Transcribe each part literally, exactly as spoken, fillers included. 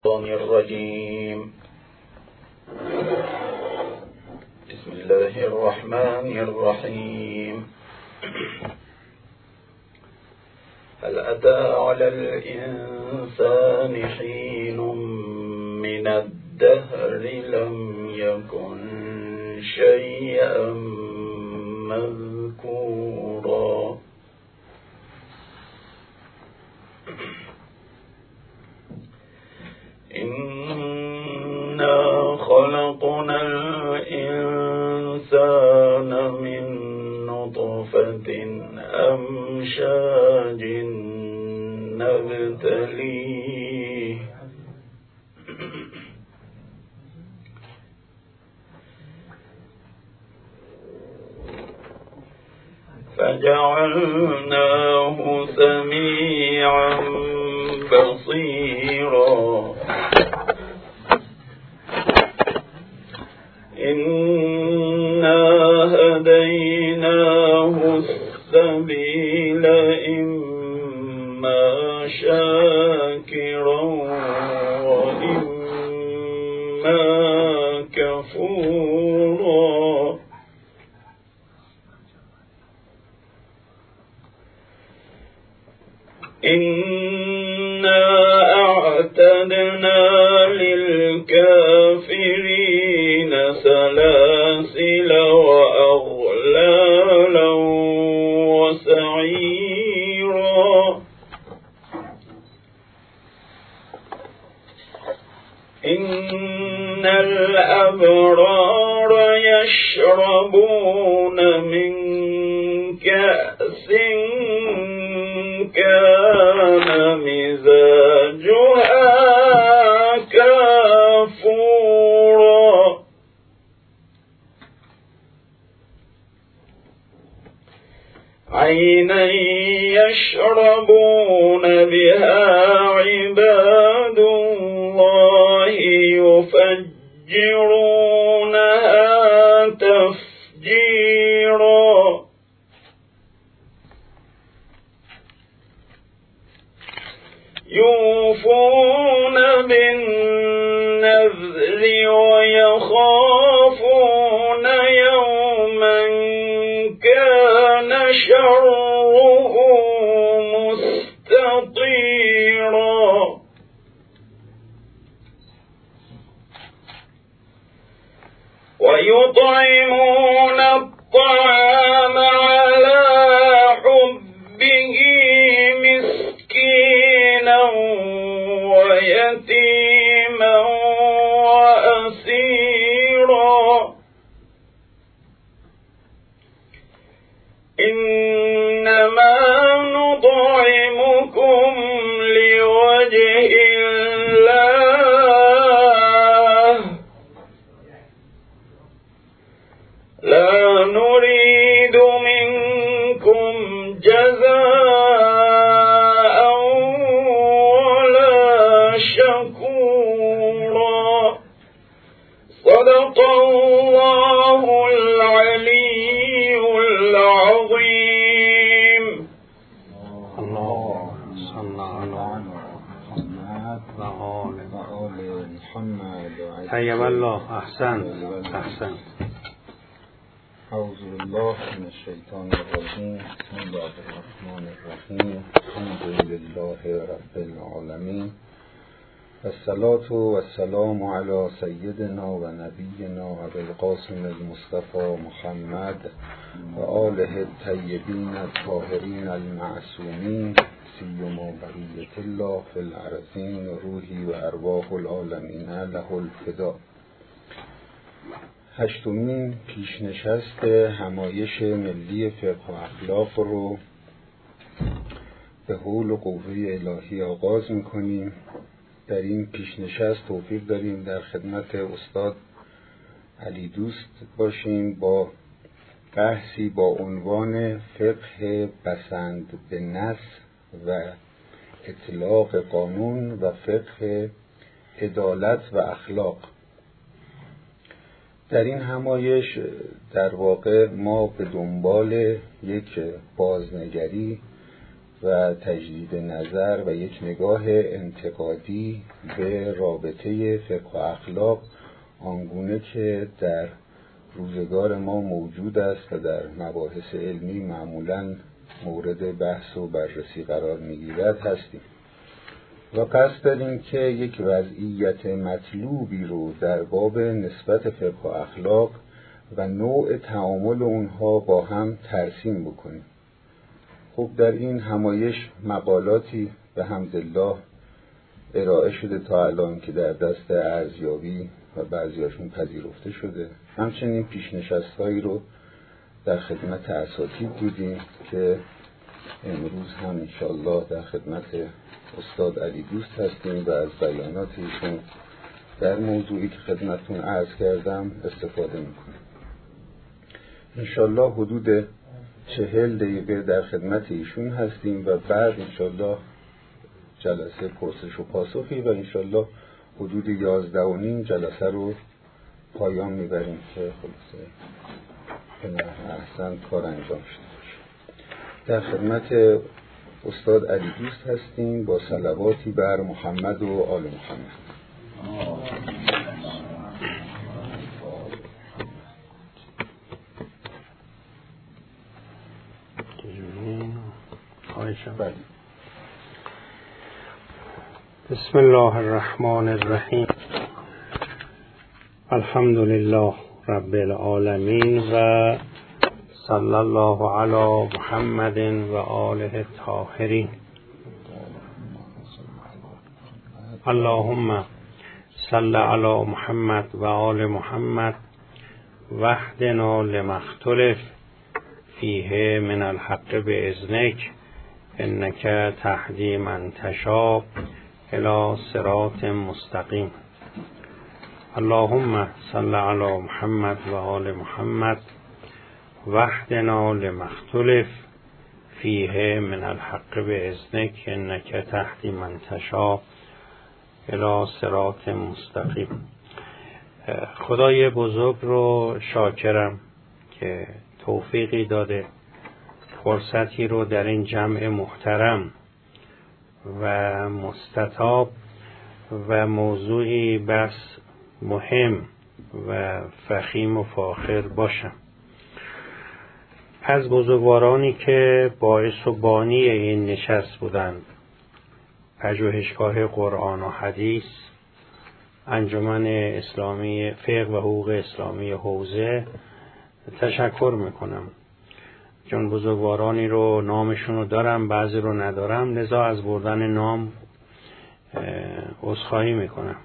الرجيم. بسم الله الرحمن الرحيم. هل أتى على الإنسان حين من الدهر لم يكن شيئا مذكورا. إنا خلقنا الإنسان من نطفة أمشاج نبتليه فجعلناه سميعا بصيرا. إنا هديناه السبيل إما شاكرا وإما كفورا. إنا أعتدنا للكافرين سلاسل وأغلالا وسعيرا. إن الأبرار يشربون من كأس كان مزاجها كافورا. عينا يشربون بها عباد الله يفجرونها تفجيرا. يوفون بالنذر ويخافون يوما كان شره مستطيرا. ويطعمون الطعام على حبه مسكينا ويتيما وأسيرا. إنما نطعمكم لوجه الله لا نريد منكم جزاء ولا شكورا. صدق الله العلي العظيم. الله صلى على محمد و آل محمد. طيب الله. احسن احسن. اعوذ بالله من الشیطان الرجیم. بسم الله الرحمن الرحیم. الحمد لله رب العالمین و الصلاة و السلام علی سیدنا و نبینا ابی القاسم المصطفى محمد و آله الطیبین الطاهرین المعصومین سیما بقیة الله فی الارضین روحی و ارواح العالمین له الفدا. هشتمین پیشنشست همایش ملی فقه و اخلاق رو به حول و قوه الهی آغاز میکنیم. در این پیشنشست توفیق داریم در خدمت استاد علی دوست باشیم با بحثی با عنوان فقه بسند به نص و اطلاق قانون و فقه عدالت و اخلاق. در این همایش در واقع ما به دنبال یک بازنگری و تجدید نظر و یک نگاه انتقادی به رابطه فقه و اخلاق آنگونه که در روزگار ما موجود است و در مباحث علمی معمولاً مورد بحث و بررسی قرار می‌گیرد هستیم و قصد داریم که یک وضعیت مطلوبی رو در باب نسبت فقه و اخلاق و نوع تعامل اونها با هم ترسیم بکنیم. خب در این همایش مقالاتی به حمدالله ارائه شده تا الان که در دست ارزیابی و بعضیاشون پذیرفته شده. همچنین پیشنشست‌هایی رو در خدمت اساتید بودیم که امروز هم انشاءالله در خدمت استاد علی دوست هستیم و از بیانات ایشون در موضوعی که خدمتتون عرض کردم استفاده میکنیم. انشاءالله حدود چهل دقیقه در خدمت ایشون هستیم و بعد انشاءالله جلسه پرسش و پاسخی و انشاءالله حدود یازده و نیم جلسه رو پایان میبریم که خلاصه به احسن کار انجام شده باشه. در خدمت استاد علی دوست هستیم با صلواتی بر محمد و آل محمد. بسم الله الرحمن الرحیم. الحمد لله رب العالمین و صلی الله علی محمد و آله الطاهرین. اللهم صل علی محمد و آل محمد واهدنا لما اختلف فیه من الحق باذنک انک تهدی من تشاء الی صراط مستقیم. اللهم صل علی محمد و آل محمد واهدنا لما اختلف فیه من الحق باذنک انک تهدی من تشاء الی صراط مستقیم. خدای بزرگ رو شاکرم که توفیقی داده فرصتی رو در این جمع محترم و مستطاب و موضوعی بس مهم و فخیم و فاخر باشم. از بزرگوارانی که باعث و بانی این نشست بودند، پژوهشگاه قرآن و حدیث، انجمن اسلامی فقه و حقوق اسلامی حوزه، تشکر میکنم. چون بزرگوارانی رو نامشون رو دارم، بعضی رو ندارم، لذا از بردن نام عذرخواهی میکنم.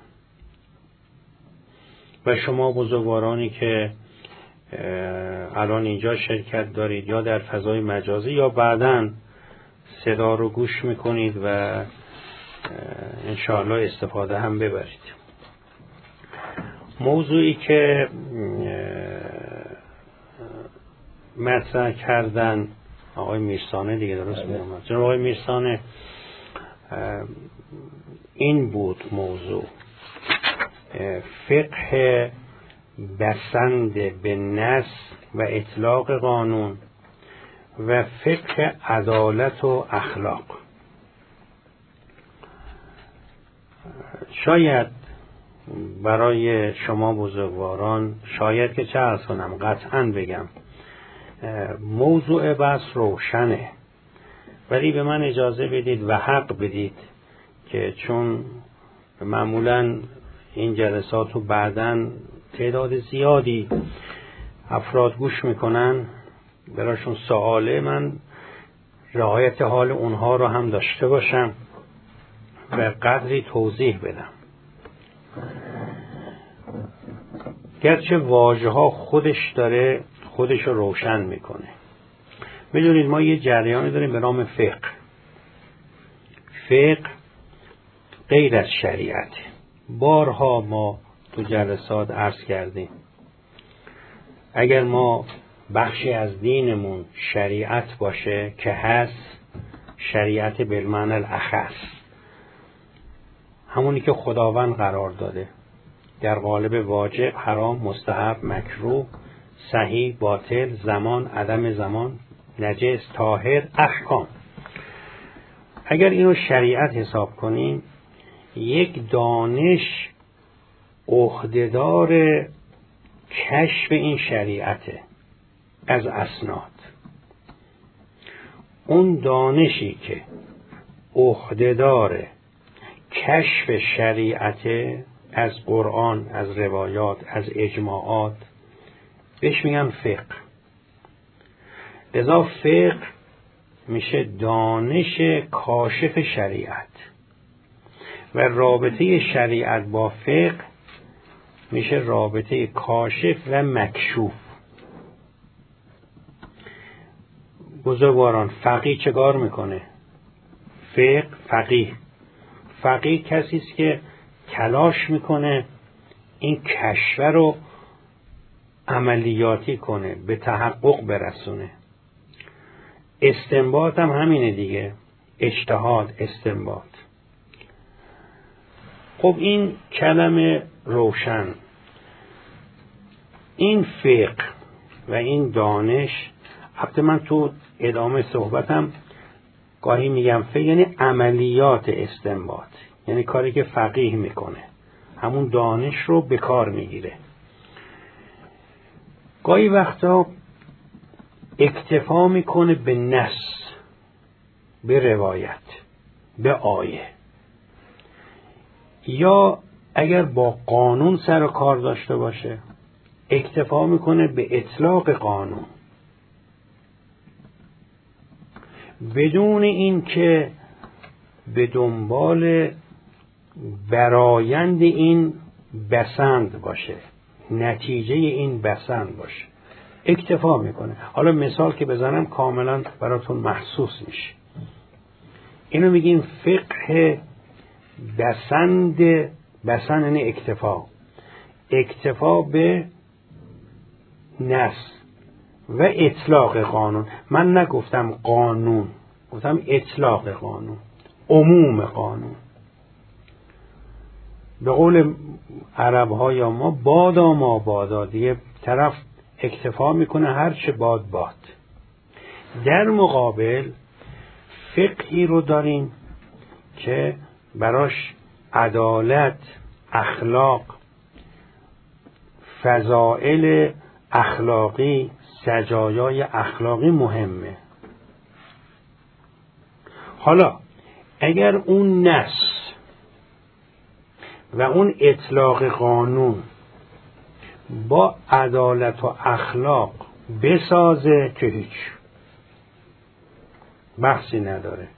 و شما بزرگوارانی که الان اینجا شرکت دارید یا در فضای مجازی یا بعداً صدا رو گوش میکنید و انشاءالله استفاده هم ببرید. موضوعی که مطرح کردن آقای میرسانه دیگه، درست می‌گم؟ جناب آقای میرسانه، این بود موضوع فقه بسند به نص و اطلاق قانون و فقه عدالت و اخلاق. شاید برای شما بزرگواران، شاید که چه عرض کنم، قطعاً بگم موضوع بحث روشنه، ولی به من اجازه بدید و حق بدید که چون معمولاً این جلسات رو بعداً تعداد زیادی افراد گوش میکنن، براشون سواله، من رعایت حال اونها رو هم داشته باشم و قدری توضیح بدم. گرچه واژه ها خودش داره خودش رو روشن میکنه. میدونید ما یه جریانی داریم به نام فقه. فقه غیر از شریعت. بارها ما تو جلسات عرض کردیم اگر ما بخشی از دینمون شریعت باشه که هست، شریعت بالمعنی الاخص، همونی که خداوند قرار داده در قالب واجب، حرام، مستحب، مکروه، صحیح، باطل، زمان، عدم زمان، نجس، طاهر، احکام. اگر اینو شریعت حساب کنیم، یک دانش عهدهدار کشف این شریعته از اسناد. اون دانشی که عهدهدار کشف شریعته از قرآن، از روایات، از اجماعات، بهش میگن فقه. لذا فقه میشه دانش کاشف شریعت و رابطه شریعت با فقه میشه رابطه کاشف و مکشوف. بزرگواران، فقیه چه کار میکنه؟ فقه فقیه فقیه کسی است که تلاش میکنه این کشف رو عملیاتی کنه، به تحقق برسونه. استنباط هم همینه دیگه، اجتهاد، استنباط. خب این کلمه روشن، این فقه و این دانش، البته من تو ادامه صحبتم گاهی میگم فقه یعنی عملیات استنباط، یعنی کاری که فقیه میکنه، همون دانش رو به کار میگیره. گاهی وقتا اکتفا میکنه به نص، به روایت، به آیه، یا اگر با قانون سر و کار داشته باشه اکتفا میکنه به اطلاق قانون، بدون این که به دنبال برآیند این بسند باشه، نتیجه این بسند باشه، اکتفا میکنه. حالا مثال که بزنم کاملا براتون محسوس میشه. اینو میگیم فقه بسند. بسند یعنی اکتفا، اکتفا به نص و اطلاق قانون. من نگفتم قانون، گفتم اطلاق قانون، عموم قانون. به قول عرب ها یا ما بادا ما بادا، دیگه طرف اکتفا میکنه هر چه باد باد. در مقابل فقهی رو داریم که براش عدالت، اخلاق، فضائل اخلاقی، سجایای اخلاقی مهمه. حالا اگر اون نص و اون اطلاق قانون با عدالت و اخلاق بسازه که هیچ بحثی نداره،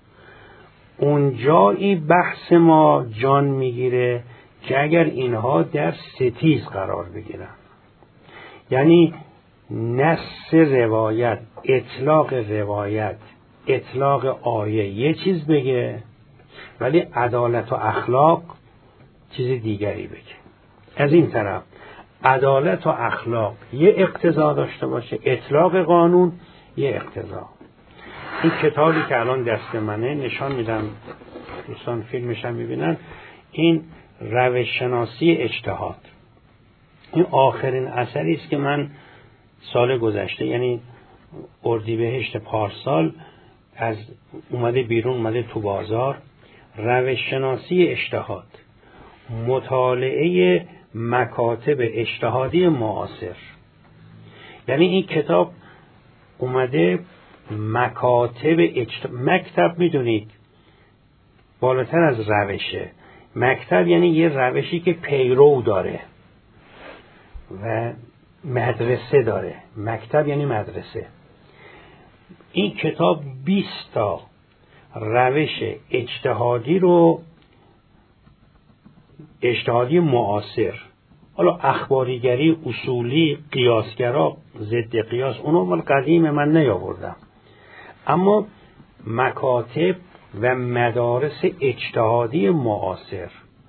اونجایی بحث ما جان میگیره که اگر اینها در ستیز قرار بگیرن، یعنی نص روایت، اطلاق روایت، اطلاق آیه یه چیز بگه ولی عدالت و اخلاق چیز دیگری بگه. از این طرف عدالت و اخلاق یه اقتضا داشته باشه، اطلاق قانون یه اقتضا. این کتابی که الان دست منه نشان میدم، دوستان فیلمش هم میبینن، این روش شناسی اجتهاد. این آخرین اثری است که من سال گذشته، یعنی اردیبهشت پارسال، از اومده بیرون، اومده تو بازار. روش شناسی اجتهاد، مطالعه مکاتب اجتهادی معاصر. یعنی این کتاب اومده مکاتب اجت... مکتب میدونید بالاتر از روشه. مکتب یعنی یه روشی که پیرو داره و مدرسه داره. مکتب یعنی مدرسه. این کتاب بیست تا روش اجتهادی رو، اجتهادی معاصر، حالا اخباریگری، اصولی، قیاسگرا، ضد قیاس، اونو مال قدیم من نیاوردم، اما مکاتب و مدارس اجتهادی معاصر.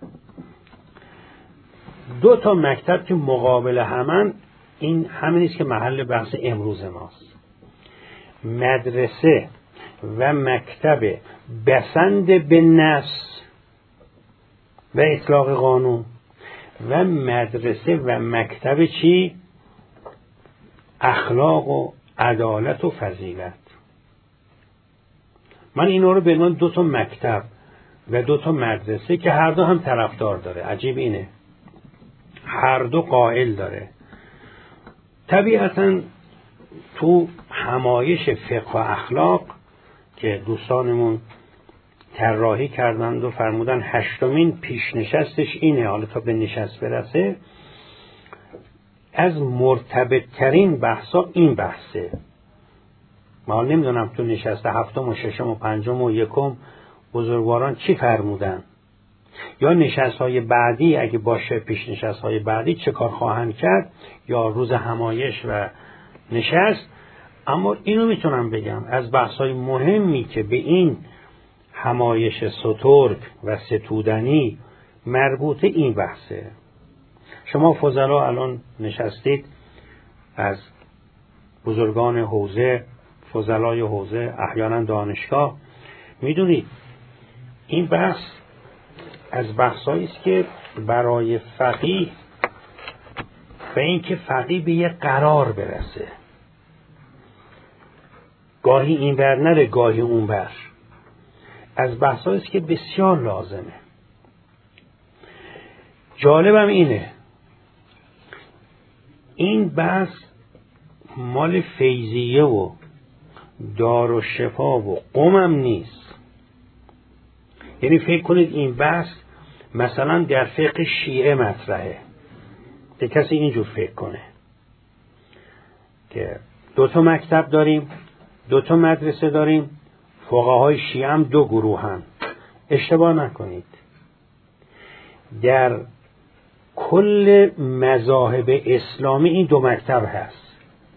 دو تا مکتب که مقابل همن، این همین است که محل بحث امروز ماست. مدرسه و مکتب بسند به نص و اطلاق قانون، و مدرسه و مکتب چی؟ اخلاق و عدالت و فضیلت. من اینا رو به عنوان دو تا مکتب و دو تا مدرسه که هر دو هم طرفدار داره. عجیب اینه، هر دو قائل داره. طبیعتاً تو همایش فقه و اخلاق که دوستانمون طراحی کردند و فرمودن هشتمین پیشنشستش اینه، حالا تا به نشست برسه، از مرتبط ترین بحثا این بحثه. من نمیدونم تو نشست هفتم و ششم و پنجم و یکم بزرگواران چی فرمودن، یا نشست های بعدی اگه باشه پیش نشست های بعدی چه کار خواهند کرد، یا روز همایش و نشست. اما اینو میتونم بگم از بحث های مهمی که به این همایش سترگ و ستودنی مربوطه این بحثه. شما فضلا الان نشستید، از بزرگان حوزه، فضلای حوزه، احیانا دانشگاه، میدونید این بحث از بحثایی است که برای فقیه و اینکه فقیه به یه قرار برسه، گاهی این بر نره گاهی اون بر، از بحثایی است که بسیار لازمه. جالبم اینه این بحث مال فیضیه و دارالشفا و قمم نیست. یعنی فکر کنید این بحث مثلا در فقه شیعه مطرحه، که کسی اینجور فکر کنه که دو تا مکتب داریم، دو تا مدرسه داریم، فقهای شیعه هم دو گروه هم. اشتباه نکنید، در کل مذاهب اسلامی این دو مکتب هست.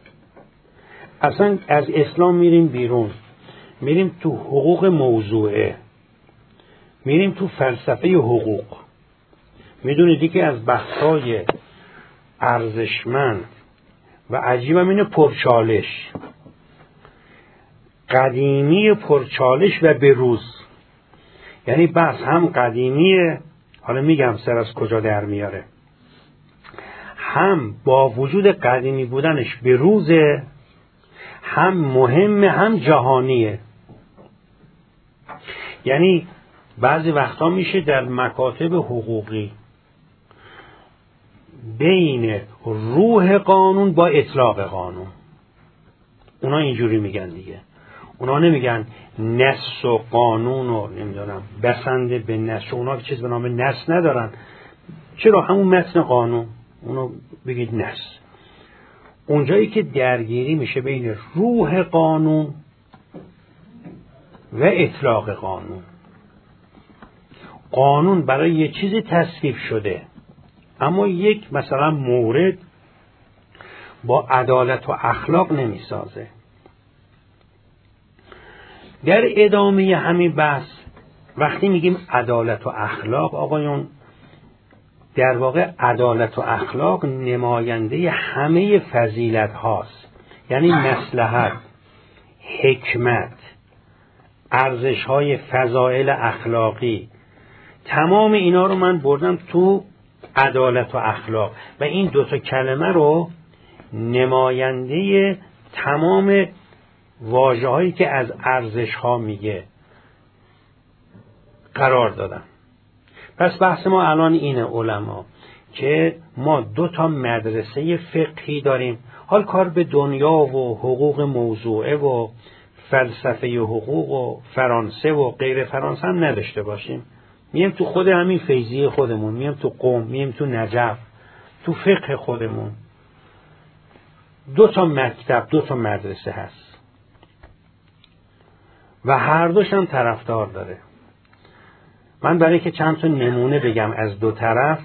اصلا از اسلام میریم بیرون، میریم تو حقوق موضوعه، میریم تو فلسفه حقوق. میدونید که از بحثای ارزشمند و عجیبم اینه پرچالش، قدیمی پرچالش و بروز. یعنی بحث هم قدیمیه، حالا میگم سر از کجا در میاره، هم با وجود قدیمی بودنش بروزه، هم مهمه، هم جهانیه. یعنی بعضی وقتا میشه در مکاتب حقوقی بین روح قانون با اطلاق قانون، اونا اینجوری میگن دیگه، اونا نمیگن نص و قانون و نمیدونم بسنده به نص، اونا چیز به نام نص ندارن. چرا؟ همون متن قانون، اونو بگید نص. اونجایی که درگیری میشه بین روح قانون و اطلاق قانون. قانون برای یه چیزی تصویب شده، اما یک مثلا مورد با عدالت و اخلاق نمیسازه. در ادامه همین بحث وقتی میگیم عدالت و اخلاق، آقایون، در واقع عدالت و اخلاق نماینده همه فضیلت هاست. یعنی مصلحت، حکمت، ارزش های فضائل اخلاقی، تمام اینا رو من بردم تو عدالت و اخلاق و این دوتا کلمه رو نماینده تمام واژه هایی که از ارزش ها میگه قرار دادم. پس بحث ما الان اینه علما، که ما دو تا مدرسه فقهی داریم. حال کار به دنیا و حقوق موضوعه و فلسفه حقوق و فرانسه و غیر فرانسه هم نداشته باشیم. میم تو خود همین فیضی خودمون، میم تو قم، میم تو نجف، تو فقه خودمون دو تا مکتب، دو تا مدرسه هست و هر دوش هم طرفدار داره. من برای که چند تا نمونه بگم از دو طرف،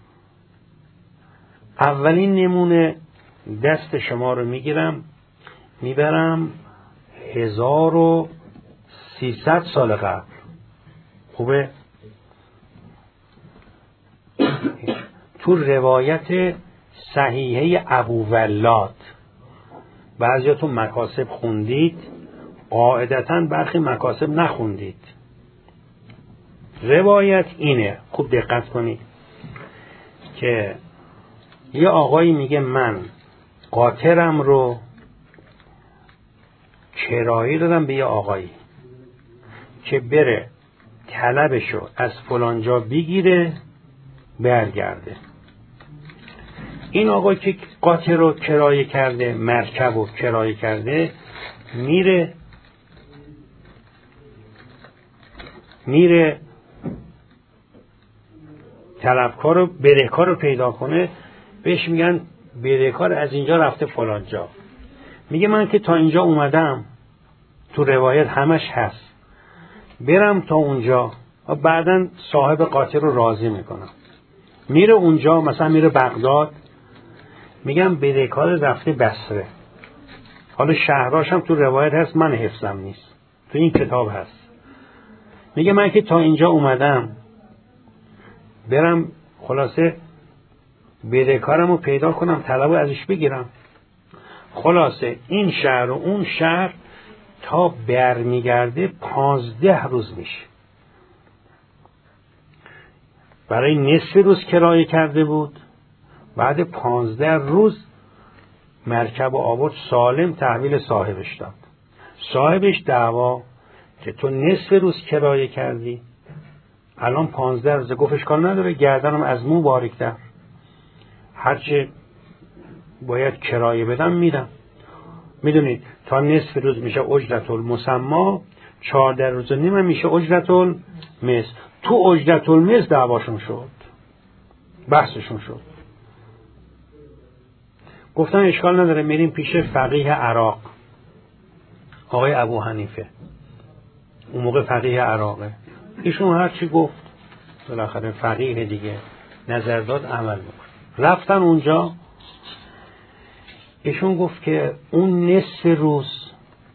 اولین نمونه دست شما رو میگیرم میبرم هزار و سیصد سال قبل. خوبه؟ تو روایت صحیحه ابوولاد، بعضیاتون مکاسب خوندید، قاعدتاً برخی مکاسب نخوندید. روایت اینه، خوب دقت کنید، که یه آقایی میگه من قاطرم رو کرایه دادم به یه آقایی، که بره طلبشو از فلانجا بگیره برگرده. این آقا که قاطر رو کرایه کرده، مرکب رو کرایه کرده، میره میره طلبکار رو بدهکار رو پیدا کنه، بهش میگن بدهکار از اینجا رفته فلانجا. میگه من که تا اینجا اومدم، تو روایت همش هست، برم تا اونجا و بعداً صاحب قاطر رو راضی میکنم. میره اونجا، مثلا میره بغداد، میگم بدهکار رفته بصره. حالا شهراش هم تو روایت هست، من حفظم نیست، تو این کتاب هست. میگه من که تا اینجا اومدم، برم خلاصه بدهکارم رو پیدا کنم، طلب رو ازش بگیرم. خلاصه این شهر و اون شهر تا برمیگرده پانزده روز میشه. برای نصف روز کرایه کرده بود، بعد پانزده روز مرکب و آورد سالم تحویل صاحبش داد. صاحبش دعوا که تو نصف روز کرایه کردی، الان پانزده روز. گفت اشکال نداره، گردنم از مو باریک‌تر، هرچه باید کرایه بدم میدم. میدونید تا نصف روز میشه اجرت المسمى، چهارده روز و نیم میشه اجرت المثل. تو اجرت المثل دعواشون شد، بحثشون شد. گفتن اشکال نداره، میریم پیش فقیه عراق، آقای ابو حنیفه، اون موقع فقیه عراقه. ایشون هر چی گفت، بالاخره فقیه دیگه، نظر داد عمل میکنه. رفتن اونجا، ایشون گفت که اون نصف روز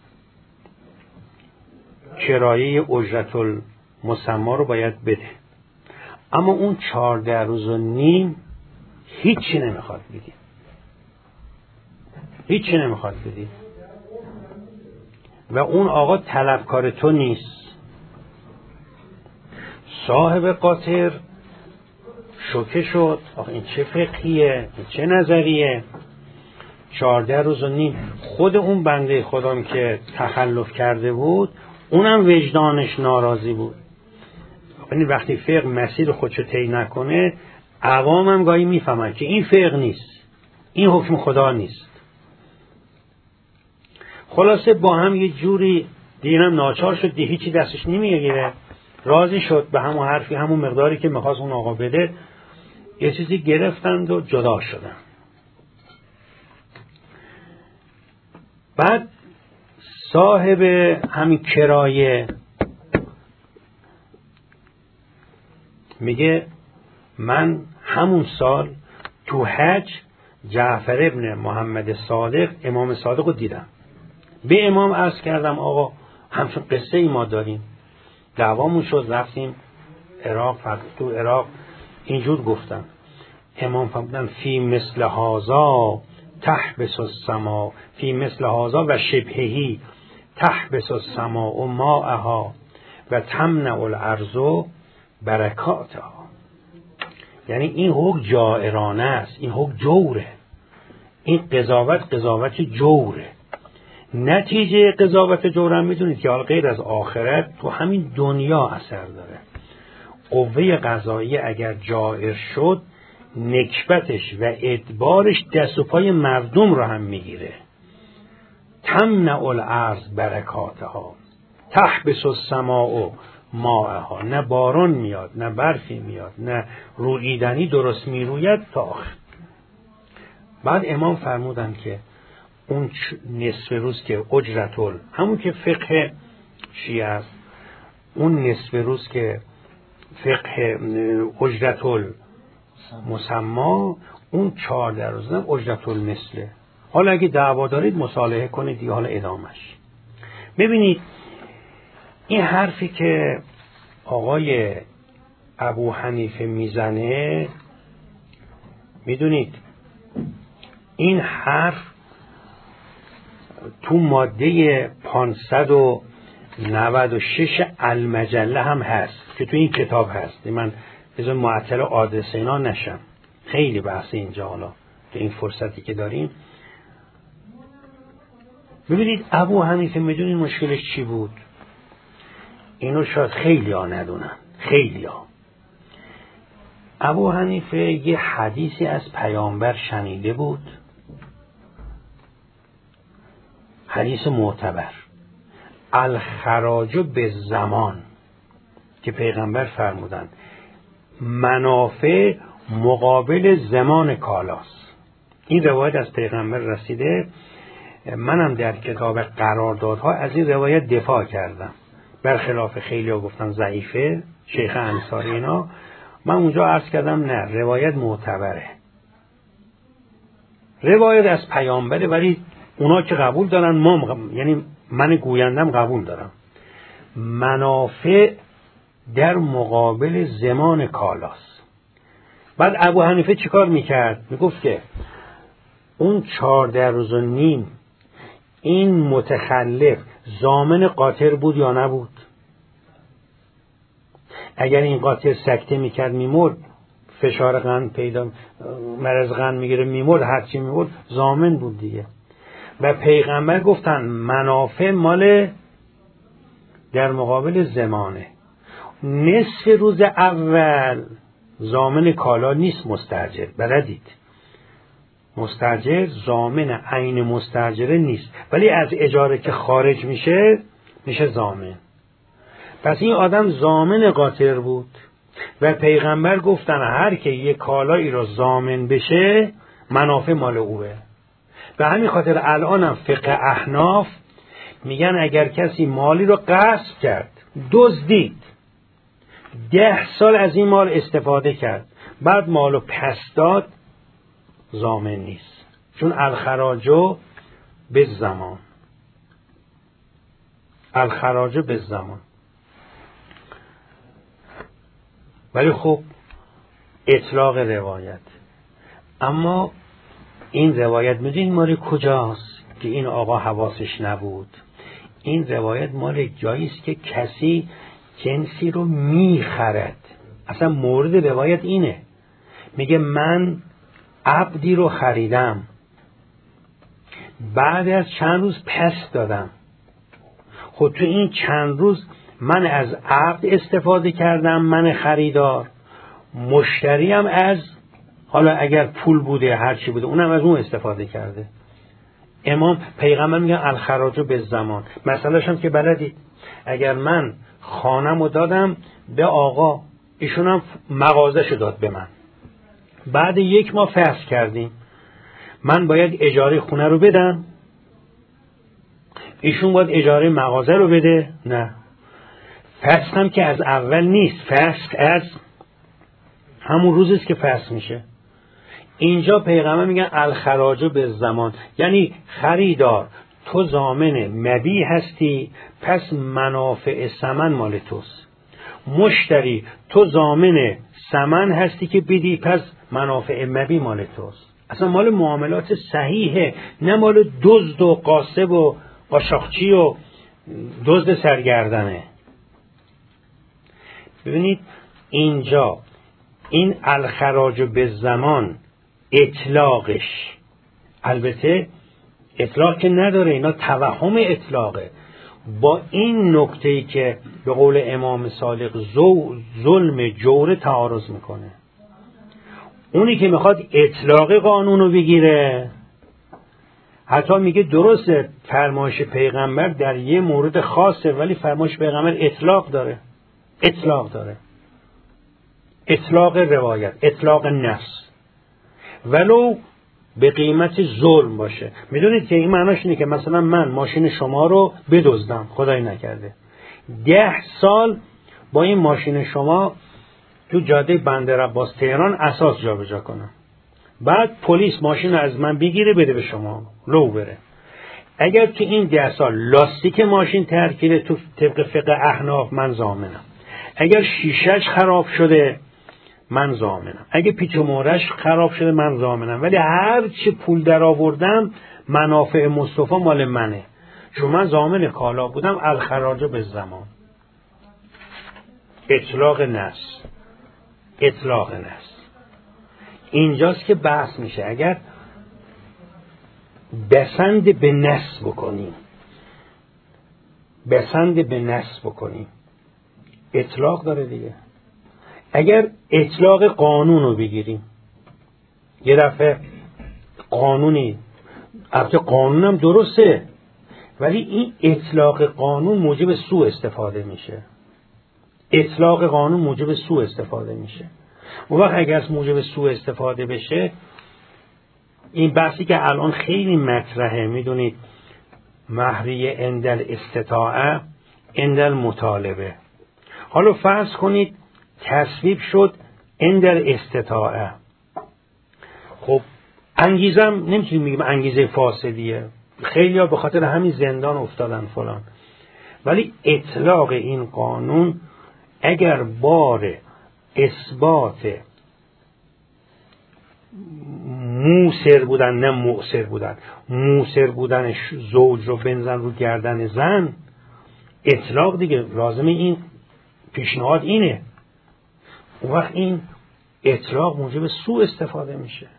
کرایه اجرت المسمى رو باید بده، اما اون چهارده روز و نیم هیچی نمیخواد بدی، هیچی نمیخواد بدی. و اون آقا طلبکار تو نیست. صاحب قاطر شوکه شد، آخه این چه فقهیه، این چه نظریه، چهارده روز و نیم. خود اون بنده خدام که تخلف کرده بود، اونم وجدانش ناراضی بود. یعنی وقتی فقه مسیر خودشو طی نکنه، عوام هم گاهی میفهمن که این فقه نیست، این حکم خدا نیست. خلاصه با هم یه جوری دینم ناچار شد، دی هیچی دستش نمیگیره، راضی شد به همون حرفی، همون مقداری که میخواست اون آقا بده، یه چیزی گرفتند و جدا شدن. بعد صاحب همین کرایه میگه من همون سال تو حج جعفر ابن محمد صادق، امام صادق رو دیدم. به امام عرض کردم آقا همچون قصه ای ما داریم، دعوامون شد، رفتیم عراق، تو عراق اینجور گفتم. امام فرمودن فی مثل هذا تحبس السماء، فی مثل هذا و شبههی تحبس السماء ماءها و تمنع الارض برکاتها. یعنی این حکم جائرانه است، این حکم جوره، این قضاوت قضاوت جوره. نتیجه قضاوت جورم میدونید که حال غیر از آخرت تو همین دنیا اثر داره. قوه قضایی اگر جائر شد، نکبتش و ادبارش دست و پای مردم رو هم میگیره. تمنع الارض برکاتها، تحبس السماء ماءها. نه باران میاد، نه برفی میاد، نه رویدنی درست میروید تا آخر. بعد امام فرمودن که اون نصف روز که اجرتل، همون که فقه شیعه است، اون نصف روز که فقه اجرتل مسمى، اون چهارده روز هم اجرتل مثله. حالا اگه دعوا دارید مصالحه کنید دیگه، حالا ادامش. ببینید این حرفی که آقای ابو حنیفه میزنه، میدونید این حرف تو ماده پانصد و نود و شش المجله هم هست که تو این کتاب هست. من بذار معطل آدرس اینا نشم، خیلی بحث اینجا حالا تو این فرصتی که داریم. ببینید ابو حنیفه میدونید مشکلش چی بود؟ اینو شاید خیلی ها ندونن، خیلی ها. ابو حنیفه یه حدیثی از پیامبر شنیده بود، حدیث معتبر، الخراج به زمان، که پیغمبر فرمودند منافع مقابل زمان کالاست. این روایت از پیغمبر رسیده. منم در کتاب قراردادها از این روایت دفاع کردم، برخلاف خیلی ها گفتن ضعیفه، شیخ انصاری اینا. من اونجا عرض کردم نه، روایت معتبره، روایت از پیامبره، ولی اونا که قبول دارن، ما مق... یعنی من گویندم قبول دارم. منافع در مقابل زمان کالاست. بعد ابو حنیفه چیکار میکرد؟ میگفت که اون چهارده روز و نیم این متخلف ضامن قاطر بود یا نبود؟ اگر این قاطر سکته میکرد میمرد، فشار قند پیدا، مرض قند میگیره میمرد، هرچی میمرد، ضامن بود دیگه. و پیغمبر گفتن منافع مال در مقابل زمانه. نصف روز اول ضامن کالا نیست، مستاجر، بلدید مستاجر ضامن عین مستاجره نیست، ولی از اجاره که خارج میشه میشه ضامن. پس این آدم ضامن قاطر بود و پیغمبر گفتن هر که یک کالایی را ضامن بشه منافع مال اوه. به همین خاطر الانم فقه احناف میگن اگر کسی مالی رو غصب کرد، دزدید، ده سال از این مال استفاده کرد، بعد مالو پس داد، ضامن نیست، چون الخراجو به زمان، الخراجو به زمان. ولی خب اطلاق روایت. اما این روایت میدونید مال کجاست که این آقا حواسش نبود؟ این روایت مال جاییست که کسی جنسی رو میخرد. اصلا مورد روایت اینه، میگه من عبدی رو خریدم، بعد از چند روز پس دادم. خود تو این چند روز من از عبد استفاده کردم، من خریدار، مشتریم از، حالا اگر پول بوده هرچی بوده اونم از اون استفاده کرده. امام پیغمبر میگن الخراج به زمان. مثلاش هم که بلدید، اگر من خانمو دادم به آقا، ایشونم مغازه‌شو داد به من، بعد یک ماه فسخ کردیم، من باید اجاره خونه رو بدم؟ ایشون باید اجاره مغازه رو بده؟ نه. فسخ هم که از اول نیست، فسخ از همون روزیست که فسخ میشه. اینجا پیغمبر میگن الخراج به زمان، یعنی خریدار تو ضامن مبیع هستی، پس منافع ثمن مال توست. مشتری تو ضامن ثمن هستی که بدی، پس منافع مبیع مال توست. اصلا مال معاملات صحیحه، نه مال دزد و قاسب و قاشاقچی و دزد سرگردنه. ببینید اینجا این الخراج به زمان اطلاقش، البته اطلاق که نداره، اینا توهم اطلاقه، با این نکته‌ای که به قول امام صادق ظلم جور تعارض میکنه. اونی که میخواد اطلاق قانونو بگیره، حتی میگه درسته فرمایش پیغمبر در یه مورد خاصه، ولی فرمایش پیغمبر اطلاق داره، اطلاق داره، اطلاق روایت، اطلاق نص، ولو به قیمت ظلم باشه. میدونید که این معناش اینه که مثلا من ماشین شما رو بدزدم، خدای نکرده، ده سال با این ماشین شما تو جاده بندر عباس تهران اساس جابجا کنم، بعد پلیس ماشین رو از من بگیره بده به شما، لو بره. اگر تو این ده سال لاستیک ماشین ترکیده، تو طبق فقه احناف من ضامنم. اگر شیشهش خراب شده من ضامنم. اگه پیچ و مهرش خراب شده من ضامنم. ولی هر چی پول در آوردم منافع مصطفی مال منه، چون من ضامن کالا بودم. الخراج به زمان، اطلاق نص، اطلاق نص. اینجاست که بحث میشه. اگر بسند به نص بکنیم، بسند به نص بکنیم، اطلاق داره دیگه. اگر اطلاق قانون رو بگیریم، یه دفعه قانونی، البته قانون هم درسته، ولی این اطلاق قانون موجب سوء استفاده میشه. اطلاق قانون موجب سوء استفاده میشه. اون وقت اگر موجب سوء استفاده بشه، این بحثی که الان خیلی مطرحه، میدونید مهریه اندل استطاعه اندل مطالبه. حالا فرض کنید تصویب شد اندل استطاعه. خب انگیزم نمیتونیم بگیم انگیزه فاسدیه، خیلی ها به خاطر همین زندان افتادن فلان، ولی اطلاق این قانون اگر بار اثبات موثر بودن، نه مؤثر بودن، موثر بودن زوج رو بنزن رو گردن زن، اطلاق دیگه لازمه این پیشنهاد اینه. اون وقت این اطلاق موجب سوء استفاده میشه.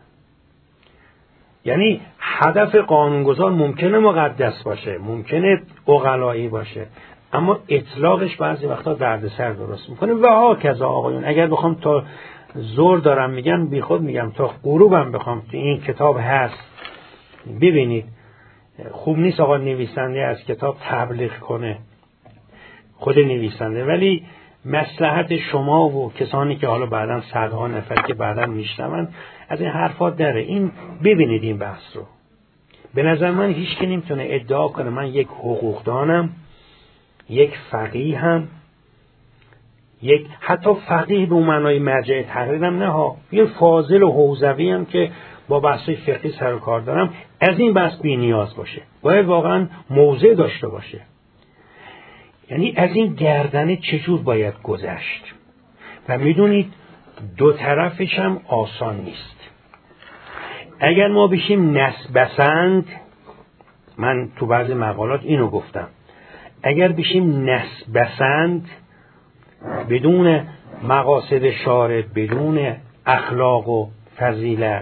یعنی هدف قانونگذار ممکنه مقدس باشه، ممکنه عقلایی باشه، اما اطلاقش بعضی وقتا دردسر درست میکنه. و ها کذا آقایون، اگر بخوام تا زور دارم میگم، بی خود میگم تا غروبم بخوام تو این کتاب هست ببینید. خوب نیست آقا نویسنده از کتاب تبلیغ کنه، خود نویسنده، ولی مصلحت شما و کسانی که حالا بعداً صدها نفر که بعداً میشنون از این حرفات داره، این ببینید این بحث رو. به نظر من هیچ که نمیتونه ادعا کنه من یک حقوقدانم، یک فقیهم، یک حتی فقیه به معنای مرجع تحریرم نه ها، یه فاضل و حوزوی هم که با بحث فقهی سر و کار دارم، از این بحث بی نیاز باشه، باید واقعا موضع داشته باشه. یعنی از این گردنه چجور باید گذشت. و میدونید دو طرفش هم آسان نیست. اگر ما بشیم نسبسند، من تو بعضی مقالات اینو گفتم، اگر بشیم نسبسند بدون مقاصد شارع، بدون اخلاق و فضیلت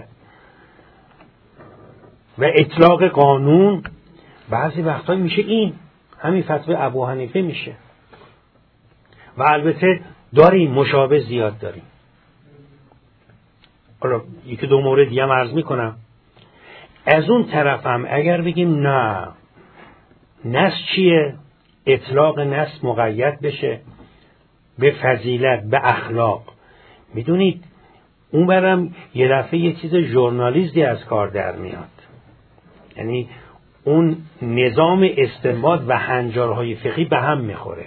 و اطلاق قانون، بعضی وقتا میشه این همین فتوی ابو حنیفه میشه. و البته داریم مشابه زیاد داریم. حالا یکی دو مورد دیگه هم عرض میکنم. از اون طرف هم اگر بگیم نه، نص چیه؟ اطلاق نص مقید بشه به فضیلت، به اخلاق. میدونید اون برم یه دفعه یه چیز ژورنالیستی از کار در میاد. یعنی اون نظام استنباط و هنجارهای فقهی به هم میخوره.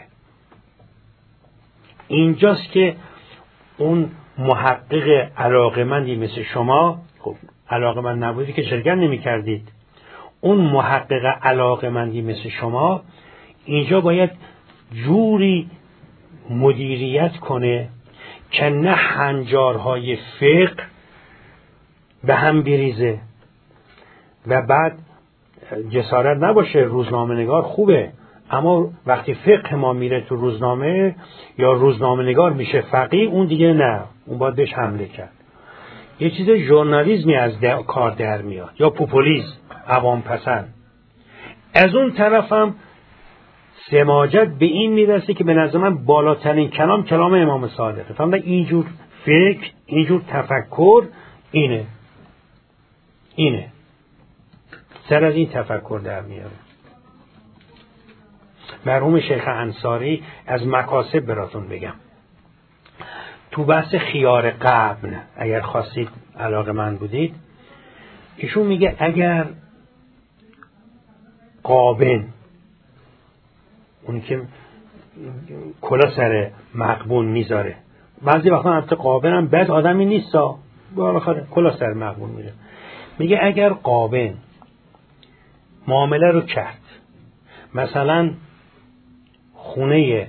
اینجاست که اون محقق علاقمندی مثل شما، خب علاقمند نبودی که شرکت نمی کردید، اون محقق علاقمندی مثل شما اینجا باید جوری مدیریت کنه که نه هنجارهای فقه به هم بریزه و بعد جسارت نباشه. روزنامه نگار خوبه، اما وقتی فقه ما میره تو روزنامه یا روزنامه نگار میشه فقیه، اون دیگه نه، اون باید بهش حمله کرد. یه چیز ژورنالیسمی از کار در میاد یا پوپولیسم، عوام پسند. از اون طرفم سماجت به این میرسه که به نظر من بالاترین کلام کلام امام صادقه. فهمدن اینجور فکر، اینجور تفکر اینه اینه سر از این تفکر در میاره. مرحوم شیخ انصاری از مکاسب براتون بگم، تو بحث خیار قبل اگر خواستید علاقه من بودید، ایشون میگه اگر قابن، اون که کلا سر مقبون میذاره، بعضی وقتا البته قابن هم بد آدمی نیست ها، بالاخره کلا سر مقبون میره، میگه اگر قابن معامله رو کرد، مثلا خونه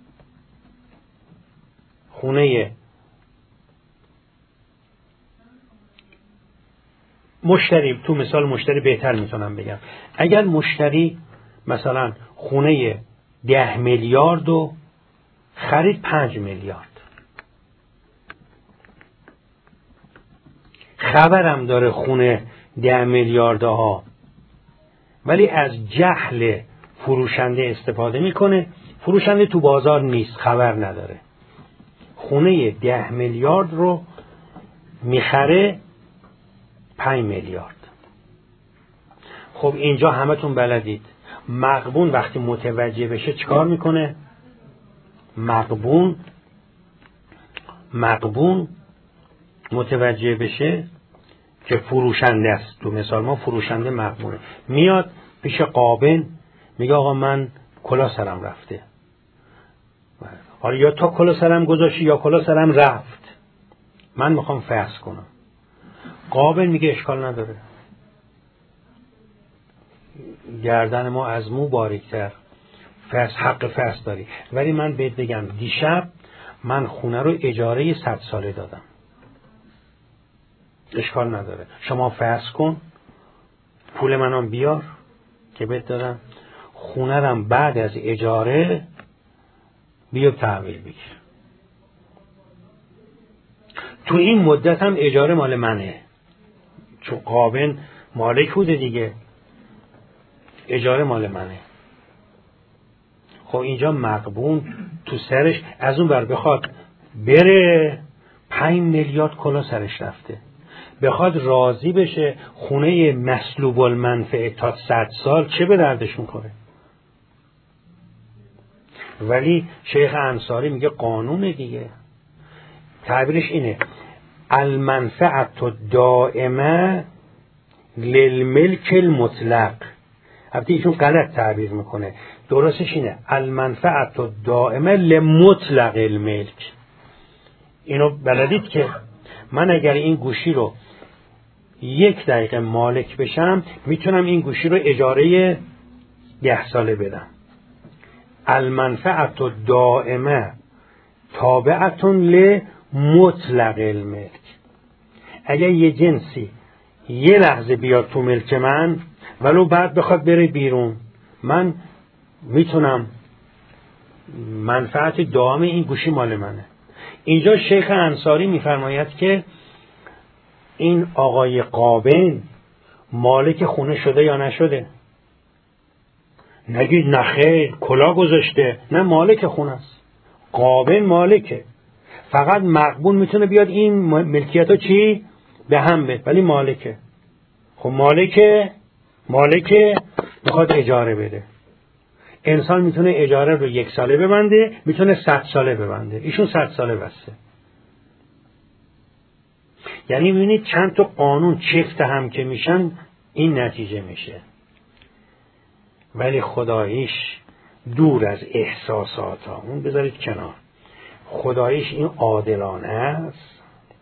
خونه مشتری، تو مثال مشتری بهتر میتونم بگم، اگر مشتری مثلا خونه ده میلیارد و خرید پنج میلیارد، خبرم داره خونه ده میلیارد ها، ولی از جهل فروشنده استفاده میکنه، فروشنده تو بازار نیست، خبر نداره، خونه ده میلیارد رو میخره پنج میلیارد. خب اینجا همتون بلدید مغبون وقتی متوجه بشه چیکار میکنه؟ مغبون مغبون متوجه بشه که فروشنده است، تو مثال ما فروشنده مغبونه، میاد پیش قابن میگه آقا من کلا سرم رفته، حالا یا تا کلا سرم گذاشتی یا کلا سرم رفت، من میخوام فحص کنم. قابل میگه اشکال نداره، گردن ما از مو باریکتر، فحص حق فحص داری، ولی من بهت بگم دیشب من خونه رو اجاره صد ساله دادم، اشکال نداره، شما فحص کن، پول منم بیار که بهت دادم، خونه رم بعد از اجاره بیا تحویل بگیر. تو این مدت هم اجاره مال منه، چون قابل مالک بوده دیگه، اجاره مال منه. خب اینجا مغبون تو سرش از اون بر بخواد بره، پنج میلیارد کلا سرش رفته، بخواد راضی بشه خونه مسلوب المنفعه تا صد سال چه به دردش میخوره. ولی شیخ انصاری میگه قانون دیگه، تعبیرش اینه المنفعت دائمه للملک المطلق. البته ایشون غلط تعبیر میکنه، درستش اینه المنفعت دائمه لمطلق الملک. اینو بلدید که من اگر این گوشی رو یک دقیقه مالک بشم میتونم این گوشی رو اجاره ده ساله بدم. المنفعت دائمه تابعتون لمطلق الملک. اگر یه جنسی یه لحظه بیاد تو ملک من ولو بعد بخواد بره بیرون، من میتونم، منفعت دائم این گوشی مال منه. اینجا شیخ انصاری میفرماید که این آقای قابن مالک خونه شده یا نشده؟ نگید نخیر کلا گذاشته، نه، مالک خونه است، قابن مالکه، فقط مغبون میتونه بیاد این ملکیت ها چی؟ به هم بده، ولی مالکه. خب مالکه مالکه میخواد اجاره بده. انسان میتونه اجاره رو یک ساله ببنده، میتونه صد ساله ببنده، ایشون صد ساله بسته. یعنی میبینید چند تا قانون چفت هم که میشن این نتیجه میشه. ولی خداییش دور از احساسات ها، اون بذارید کنار، خداییش این عادلانه است.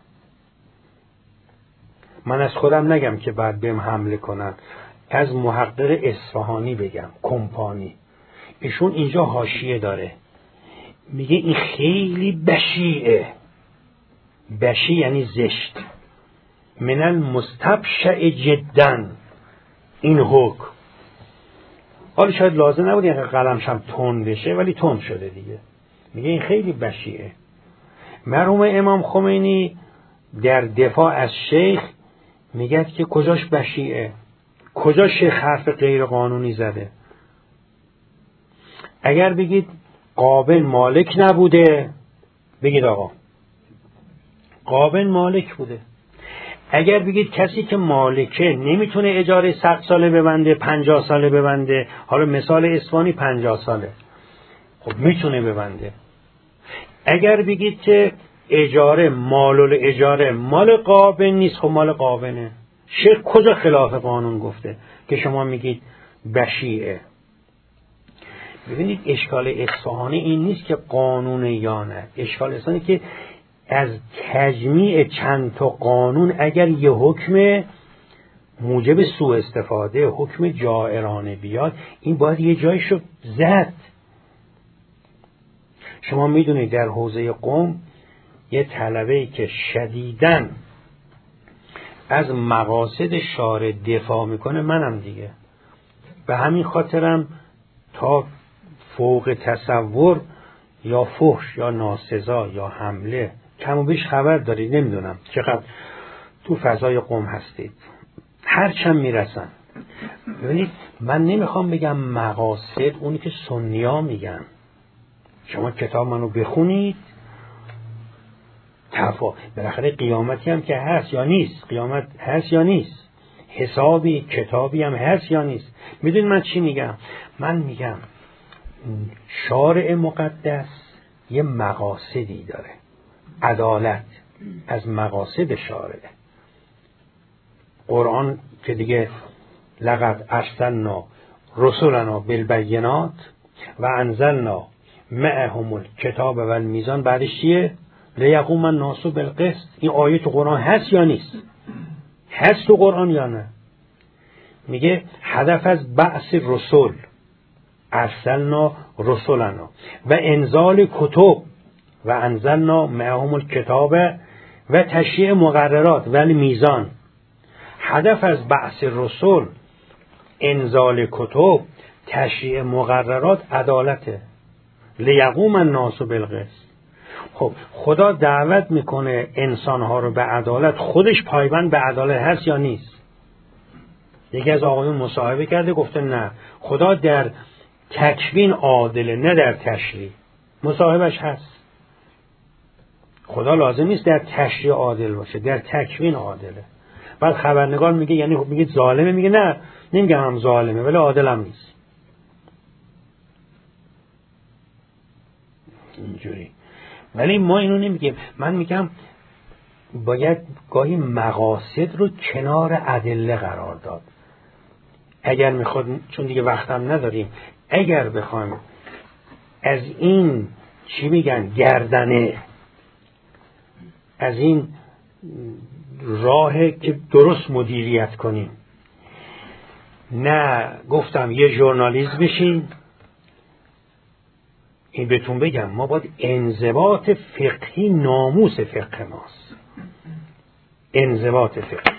من از خودم نگم که بعد بهم حمله کنن، از محقق اصفهانی بگم، کمپانی، ایشون اینجا حاشیه داره، میگه این خیلی بشیعه. بشیع یعنی زشت. من المستبشع جدا این حکم. حالا شاید لازم نبود اینقدر قلمشم تند بشه، ولی تند شده دیگه. میگه این خیلی بشیعه. مرحوم امام خمینی در دفاع از شیخ میگه که کجاش بشیعه، کجا شیخ حرف غیر قانونی زده. اگر بگید قابل مالک نبوده، بگید آقا قابل مالک بوده. اگر بگید کسی که مالکه نمیتونه اجاره صد ساله ببنده، پنجاه ساله ببنده، حالا مثال اصفهانی پنجاه ساله، خب میتونه ببنده. اگر بگید که اجاره مال الاجاره مال قابل نیست، خب مال قابله. شیخ کجا خلاف قانون گفته که شما میگید بشیعه؟ ببینید اشکال اصفهانی این نیست که قانون یا نه، اشکال اصفهانی که از تجمیع چند تا قانون اگر یه حکم موجب سوء استفاده، حکم جائرانه بیاد، این باید یه جایشو زد. شما میدونید در حوزه قم یه طلبه‌ای که شدیداً از مقاصد شارع دفاع میکنه، منم دیگه، به همین خاطرم تا فوق تصور یا فحش یا ناسزا یا حمله کم و بیش خبر دارید، نمیدونم چقدر تو فضای قم هستید، هرچند میرسن. ببینید من نمیخوام بگم مقاصد اونی که سنیا میگن، شما کتاب منو بخونید، تفا بالاخره قیامتی هم که هست یا نیست، قیامت هست یا نیست، حسابی کتابی هم هست یا نیست. میدونید من چی میگم؟ من میگم شارع مقدس یه مقاصدی داره، عدالت از مقاصد شارعه. قرآن که دیگه لقد ارسلنا رسولنا بالبینات و انزلنا معهم الکتاب و المیزان، بعدش چیه؟ لیقوم الناس بالقسط. این آیه تو قرآن هست یا نیست؟ هست تو قرآن یا نه؟ میگه هدف از بعث رسول، ارسلنا رسولنا و انزال کتب و انزلنا معهم الکتاب و تشریع مقررات و المیزان. هدف از بعث رسول، انزال کتب، تشریع مقررات، عدالته. لیقوم الناس بالقسط. خب خدا دعوت میکنه انسانها رو به عدالت، خودش پایبند به عدالت هست یا نیست؟ یکی از آقایون مصاحبه کرده گفته نه، خدا در تکوین عادله نه در تشریع. مصاحبش هست. خدا لازم نیست در تشریع عادل باشه، در تکوین عادله. بعد خبرنگار میگه یعنی خب میگه ظالمه، میگه نه نمیگم هم ظالمه ولی عادل هم نیست. اینجوری. ولی ما اینو نمیگیم. من میگم باید گاهی مقاصد رو کنار ادله قرار داد. اگر میخواد، چون دیگه وقتم نداریم، اگر بخوایم از این چی میگن گردنه، از این راه که درست مدیریت کنیم، نه گفتم یه ژورنالیست بشین. این بهتون بگم ما باید انضباط فقهی ناموس فقه ماست. انضباط فقهی،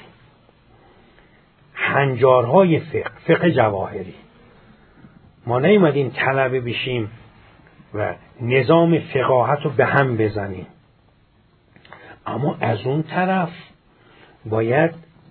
هنجارهای فقه، فقه جواهری. ما نیومدیم طلبه بشیم و نظام فقاهت رو به هم بزنیم، اما از اون طرف باید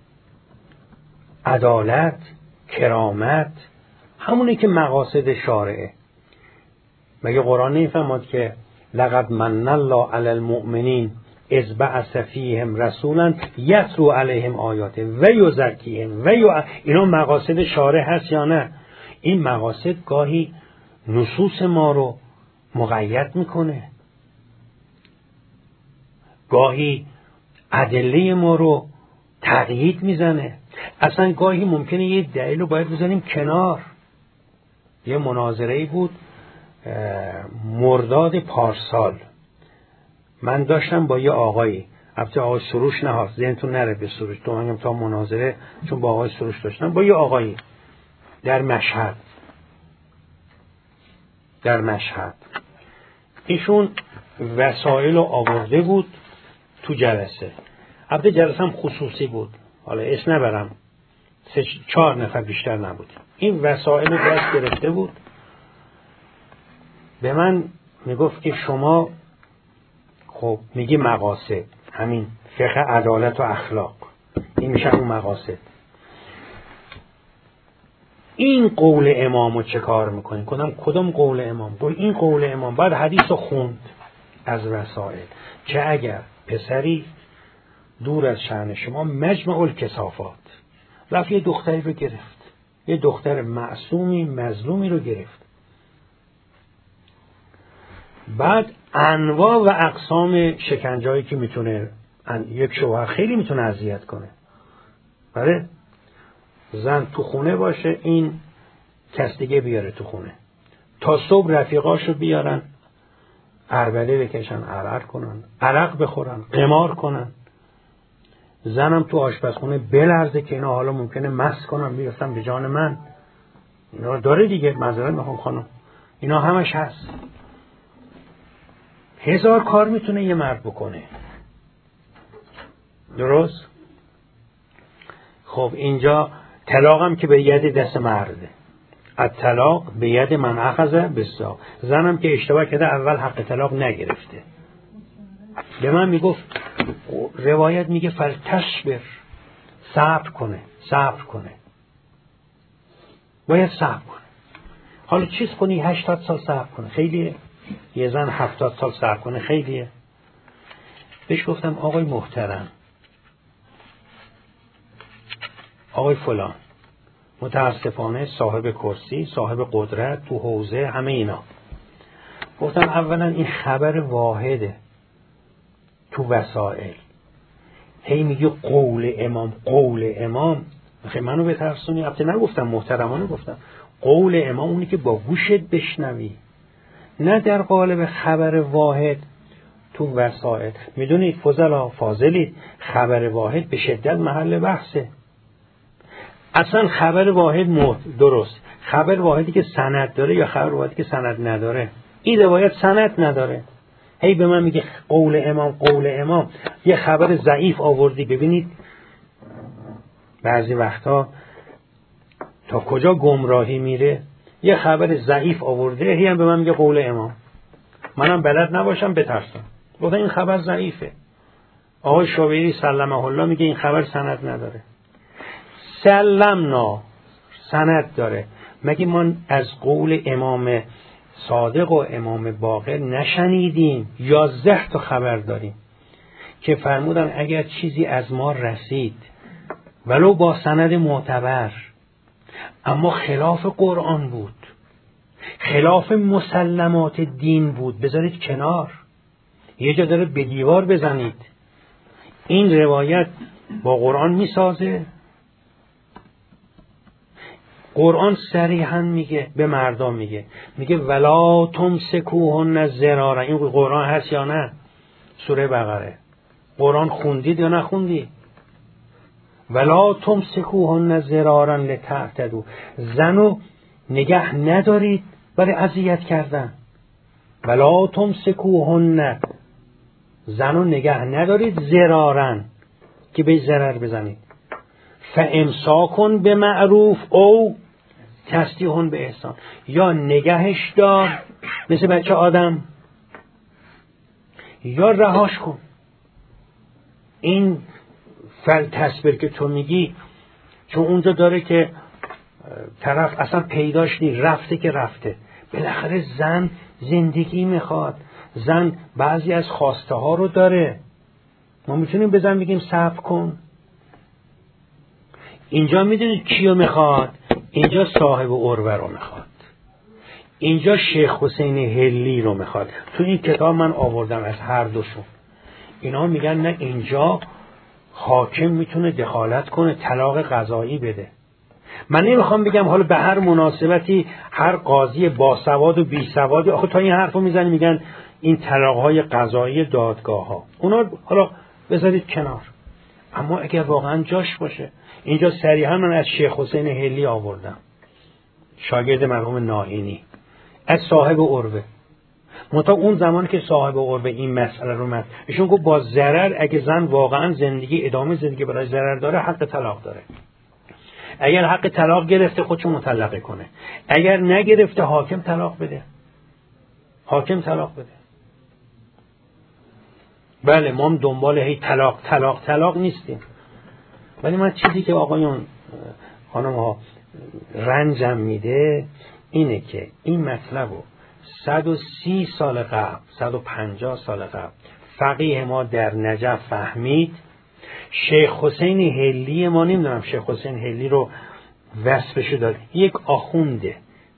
عدالت، کرامت، همونه که مقاصد شارعه. مگه قرآن نمیفرماد که لقد من الله علی المؤمنین اذ بعث فیهم رسولا یتلو علیهم آیاته و یزکیهم و ی... اینا مقاصد شارع هست یا نه؟ این مقاصد گاهی نصوص ما رو مقید میکنه، گاهی ادله ما رو تقیید میزنه. اصلا گاهی ممکنه یه دلیل رو باید بزنیم کنار. یه مناظره‌ای بود مرداد پارسال، من داشتم با یه آقایی، البته آقای سروش نه، ذهنتون نره به سروش، تو منگم تا مناظره، چون با آقای سروش داشتم، با یه آقایی در مشهد در مشهد ایشون وسایل رو آورده بود تو جلسه. البته جلسه هم خصوصی بود، حالا اسم نبرم، سه چهار نفر بیشتر نبود. این وسایل رو دست گرفته بود، به من میگفت که شما خب میگی مقاصد، همین فقه عدالت و اخلاق، این میشه اون مقاصد. این قول امامو چه کار میکنین؟ کدام کدام قول امام؟ گفت این قول امام. بعد حدیث رو خوند از وسائل. چه اگر پسری دور از شأن شما مجمع الکثافات رفت یه دختری رو گرفت، یه دختر معصومی مظلومی رو گرفت، بعد انواع و اقسام شکنجه‌ای که میتونه یک شوهر خیلی میتونه اذیت کنه، بله، زن تو خونه باشه، این کس دیگه بیاره تو خونه، تا صبح رفیقاشو بیارن عربده بکشن، عرق کنن، عرق بخورن، قمار کنن، زنم تو آشپزخونه بلرزه که اینا حالا ممکنه مست کنن بیفتن به جان من. اینا داره دیگه، معذرت میخوام خانم، اینا همش هست. هزار کار میتونه یه مرد بکنه، درست؟ خب اینجا طلاقم که به ید دست مرده، الطلاق به ید من اخذ بالساق. زنم که اشتباه کرده اول حق طلاق نگرفته. به من میگفت، روایت میگه فلتصبر، صبر کنه، صبر کنه، باید صبر کنه. حالا چیز کنی هشتاد سال صبر کنه، خیلی یه زن هفتاد سال صبر کنه خیلیه. بهش گفتم آقای محترم، آقای فلان، متاسفانه صاحب کرسی، صاحب قدرت تو حوزه همه اینا، گفتم اولا این خبر واحده تو وسائل، هی میگه قول امام قول امام، خیلی منو بترسونی. البته نگفتم، محترمانه گفتم قول امام اونی که با گوشت بشنوی، نه در قالب خبر واحد تو وسائل. میدونید فضلا فاضلید، خبر واحد به شدت محل بحثه. اصلا خبر واحد مد درست، خبر واحدی که سند داره یا خبر واحدی که سند نداره، این روایت سند نداره. هی به من میگه قول امام قول امام. یه خبر ضعیف آوردی، ببینید بعضی وقتا تا کجا گمراهی میره. یه خبر ضعیف آورده، هی هم به من میگه قول امام. منم بلد نباشم بترسم، گفتم این خبر ضعیفه. آقای شوبیری سلمه الله میگه این خبر سند نداره. سلمنا سند داره. مگه ما از قول امام صادق و امام باقر نشنیدیم؟ یازده تا خبر داریم که فرمودن اگر چیزی از ما رسید ولو با سند معتبر، اما خلاف قرآن بود، خلاف مسلمات دین بود، بذارید کنار، یه جا داره به دیوار بزنید. این روایت با قرآن میسازه؟ قرآن صریحا میگه، به مردم میگه، میگه ولا تمسکوهن ضرارا. این قرآن هست یا نه؟ سوره بقره. قرآن خوندید یا نخوندید؟ ولا تمسکوهن ضرارا لتعتدوا. زنو نگه ندارید برای اذیت کردن. ولا تمسکوهن، زنو نگه ندارید ضرارا که به ضرر بزنید. فامساکن به معروف او تسریحون به احسان. یا نگهش دار مثل بچه آدم، یا رهاش کن. این فل تصویر که تو میگی، چون اونجا داره که طرف اصلا پیداش نی، رفته که رفته. بالاخره زن زندگی میخواد، زن بعضی از خواسته ها رو داره. ما میتونیم به زن بگیم صبر کن. اینجا میدونید کیو میخواد؟ اینجا صاحب عروه رو میخواد، اینجا شیخ حسین هلی رو میخواد. تو این کتاب من آوردم از هر دوشون. اینا میگن نه، اینجا حاکم میتونه دخالت کنه، طلاق قضایی بده. من نمیخوام بگم حالا به هر مناسبتی هر قاضی باسواد و بیسوادی، آخه تا این حرفو میزنی میگن این طلاقهای قضایی دادگاه ها، اونا حالا بذارید کنار. اما اگر واقعا جاش باشه، اینجا صریحا من از شیخ حسین هلی آوردم، شاگرد مرحوم نائینی، از صاحب عروه. منتها اون زمان که صاحب عروه این مسئله رو مد، ایشون گفت با ضرر، اگه زن واقعا زندگی ادامه زندگی برای ضرر داره، حق طلاق داره. اگر حق طلاق گرفته خودشو مطلقه کنه، اگر نگرفته حاکم طلاق بده، حاکم طلاق بده. بله ما هم دنبال هی طلاق طلاق طلاق نیستیم، ولی من چیزی که آقایون خانم ها رنجم میده اینه که این مطلب رو صد و سی سال قبل، صد و پنجاه سال قبل فقیه ما در نجف فهمید. شیخ حسین هلی ما، نمیدونم شیخ حسین هلی رو وصفشو داد، یک آخونده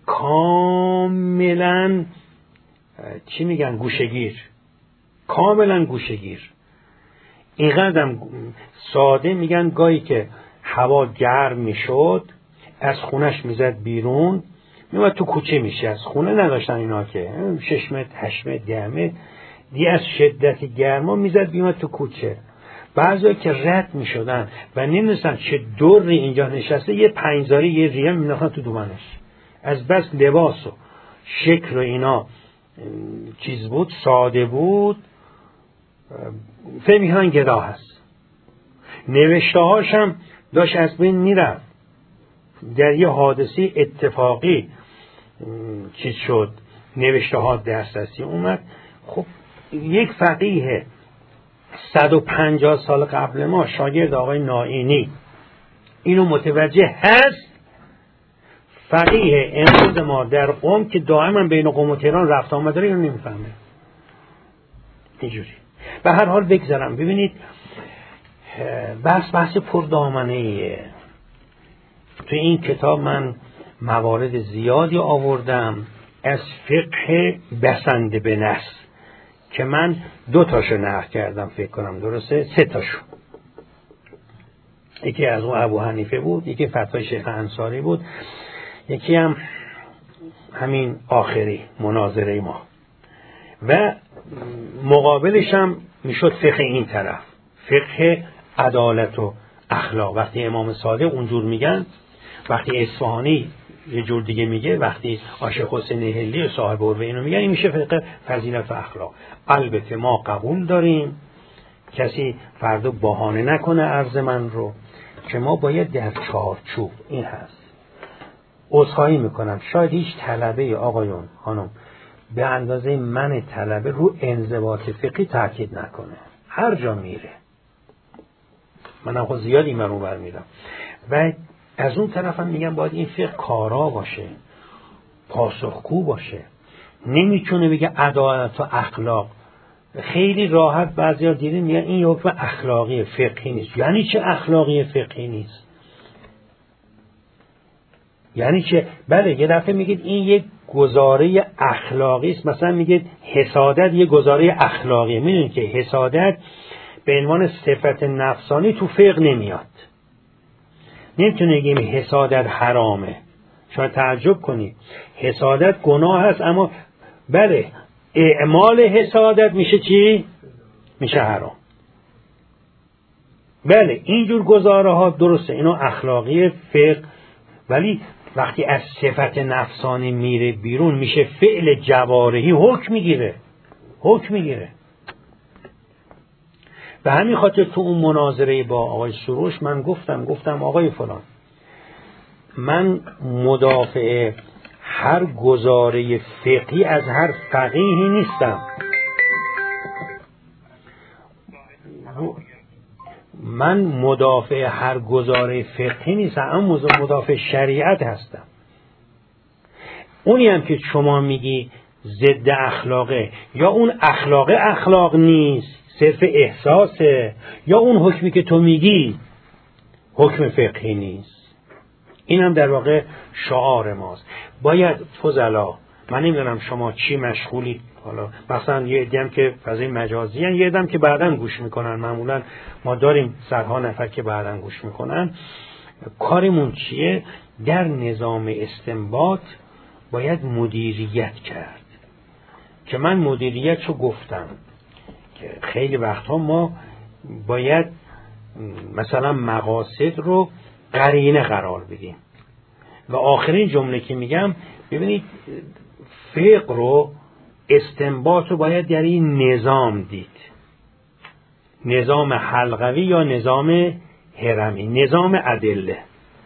کاملا چی میگن گوشگیر، کاملا گوشگیر. اینقدرم ساده میگن گاهی که هوا گرم میشد از خونش میزد بیرون، میومد تو کوچه میشه، از خونه نداشتن اینا که شش متر هشت متر ده متر دیگه، از شدت گرما میزد بیومد تو کوچه. بعضی که رد میشدن و نمیدونستن چه دوری اینجا نشسته، یه پنجزاری یه ریه مینداختن تو دومنش، از بس لباس و شکل و اینا چیز بود، ساده بود، فکر میکنن گدا هست. نوشته هاشم داشت از بین میرفت. در یه حادثه اتفاقی چیز شد، نوشته ها دسترسی اومد. خب یک فقیه صد و پنجاه سال قبل ما، شاگرد آقای نائینی، اینو متوجه هست، فقیه امروز ما در قم که دائما بین قم و تهران رفت آمد داره اینو نمیفهمه. اینجوری. به هر حال بگذارم. ببینید بحث بحث پردامنه‌ایه. تو این کتاب من موارد زیادی آوردم از فقه بسنده به نص که من دو تاشو نقل کردم فکر کنم، درسته؟ سه تاشو. یکی از اون ابو حنیفه بود، یکی فتوای شیخ انصاری بود، یکی هم همین آخری مناظره ما و مقابلش هم میشد فقه این طرف، فقه عدالت و اخلاق. وقتی امام صادق اونجور میگن، وقتی اصفهانی یه جور دیگه میگه، وقتی عاشق حسین هلی و صاحب عروه اینو میگن، این میشه فقه فضیلت و اخلاق. البته ما قبول داریم کسی فردا بهانه نکنه عرض من رو که ما باید در چارچوب این هست. عذرخواهی میکنم شاید هیچ طلبه آقایون خانم به اندازه من طلبه رو انضباط فقهی تاکید نکنه. هر جا میره منم خود زیاد این رو برمیدم و از اون طرف هم میگم باید این فقه کارا باشه، پاسخگو باشه. نمیتونه بگه عدالت و اخلاق. خیلی راحت بعضیا دیدین میگن این یه حکم اخلاقی فقهی نیست. یعنی چه اخلاقی فقهی نیست؟ یعنی چه؟ بله یه دفعه میگید این یک گزاره اخلاقی است، مثلا میگید حسادت یه گزاره اخلاقیه. میدونید که حسادت به عنوان صفت نفسانی تو فقه نمیاد. نمیتونه بگیم حسادت حرامه. شاید تعجب کنید حسادت گناه هست، اما بله اعمال حسادت میشه چی؟ میشه حرام. بله اینجور گزاره ها درسته، اینو اخلاقی فقه، ولی وقتی از صفت نفسانی میره بیرون میشه فعل جوارحی، حکم میگیره حکم میگیره. به همین خاطر تو اون مناظره با آقای سروش من گفتم گفتم آقای فلان، من مدافع هر گزاره فقهی از هر فقیهی نیستم. من مدافع هر گزاره فقهی نیستم، اما مدافع شریعت هستم. اونی هم که شما میگی ضد اخلاقه، یا اون اخلاق اخلاق نیست صرف احساسه، یا اون حکمی که تو میگی حکم فقهی نیست. این هم در واقع شعار ماست. باید فضلا، من نمیدونم شما چی مشغولید، حالا مثلا یه عده‌ام که فضای مجازی هن، یه عده‌ام که بعداً گوش میکنن. معمولا ما داریم صدها نفر که بعداً گوش میکنن. کارمون چیه؟ در نظام استنباط باید مدیریت کرد، که من مدیریت رو گفتم که خیلی وقتها ما باید مثلا مقاصد رو قرینه قرار بدیم. و آخرین جمله که میگم، ببینید فقه رو استنباط رو باید در این نظام دید، نظام حلقوی یا نظام هرمی، نظام ادله.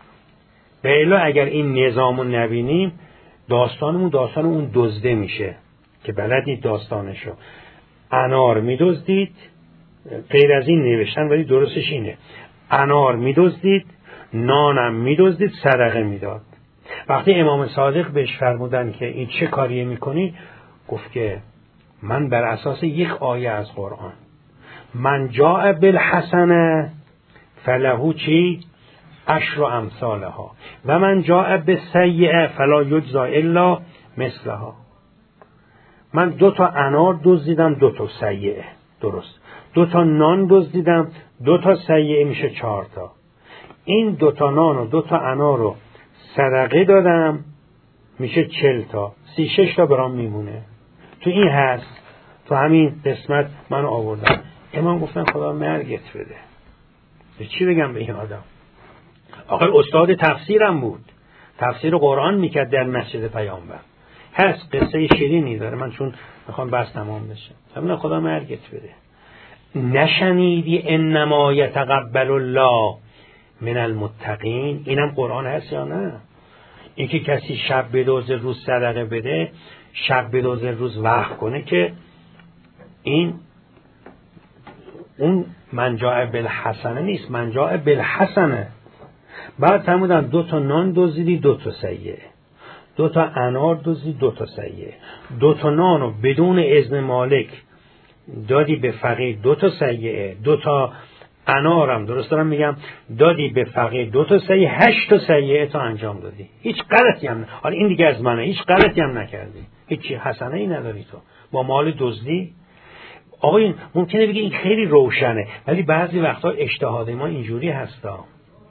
به الا اگر این نظام رو نبینیم داستانمون داستان اون دزده میشه که بلدید داستانشو. انار میدزدید، غیر از این نوشتن ولی درستش اینه، انار میدزدید، نانم میدزدید، صدقه میداد. وقتی امام صادق بهش فرمودن که این چه کاریه میکنی، گفت که من بر اساس یک آیه از قرآن، من جاء بالحسنه فله چی؟ عشر امثالها و من جاء بالسیئه فلا یجزا الا مثلها. من دو تا انار دزدیدم، دو تا سیئه، درست. دو تا نان دزدیدم، دو تا سیئه، میشه چهار تا. این دو تا نان و دو تا انار رو صدقه دادم، میشه چل تا. سی شش تا برام میمونه. تو این هست، تو همین قسمت من آوردم. امام گفتن خدا مرگت بده. به چی بگم به این آدم؟ آخر استاد تفسیرم بود، تفسیر قرآن میکرد در مسجد پیامبر. هست قصه شیرینی داره، من چون میخوام بس تمام بشه. همین خدا مرگت بده. نشنیدی انما یتقبل الله من المتقین؟ اینم قرآن هست یا نه؟ اینکه کسی شب بدوزه روز صدقه بده، شب بدوزه روز وقف کنه، که این اون من جاء بالحسنه نیست، من جاء بالحسنه. بعد فرمودن دو تا نان دزدیدی دو تا سیئه، دو تا انار دزدیدی دو تا سیئه، دو تا نانو بدون اذن مالک دادی به فقیر دو تا سیئه، دو تا انارم درست دارم میگم دادی به فقیر دو تا سیئه، هشت تا سیئه تا انجام دادی. هیچ غلطی هم نه. حالا این دیگه از منه، هیچ غلطی هم نکردی، هیچ حسنه ای نداری تو با مال دزدی. آقای ممکنه بگی این خیلی روشنه، ولی بعضی وقتا اجتهاد ما اینجوری هستا.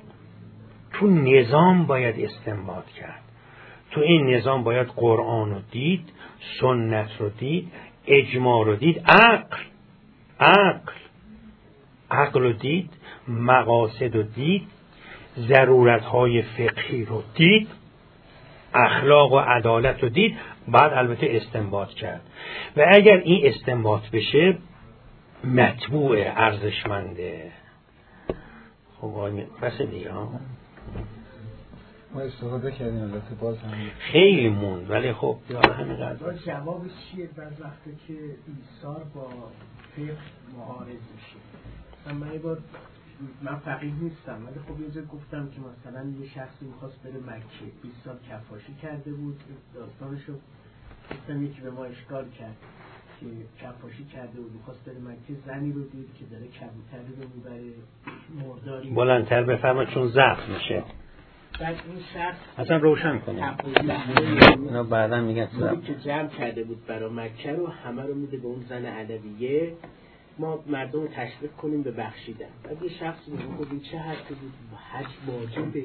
تو نظام باید استنباط کرد، تو این نظام باید قرآن رو دید، سنت رو دید، اجماع رو دید، عقل عقل عقل رو دید، مقاصد رو دید، ضرورتهای فقهی رو دید، اخلاق و عدالت رو دید، بعد البته استنباط کرد. و اگر این استنباط بشه مطبوع ارزشمنده. خب آقای بس دیگه ها ما استفاده کردیم البته باز هم خیلی موند، ولی خب یاد همینقدر. جوابش چیه بعد وقتی که ایثار با فقه معارض میشه؟ مثلا من یه بار من فقیه نیستم ولی خب یه جا گفتم که مثلا یه شخصی میخواست بره مکه، بیست سال کفاشی کرده بود، داستانشو گفتم یکی به ما اشکال کرد که کفاشی کرده بود میخواست بره مکه، زنی رو دید که داره کبوتری رو میبره مرداری بلندتر بفرما چون ضعف میشه. بعد این شخص اصلا روشن کنه اینا بعدا میگن که جمع کرده بود برای مکه رو همه رو میده به اون زن علویه، ما مردم رو تشویق کنیم به بخشیدن. بعد یه شخص میگه خب این چه حرفی بود، حج واجبه،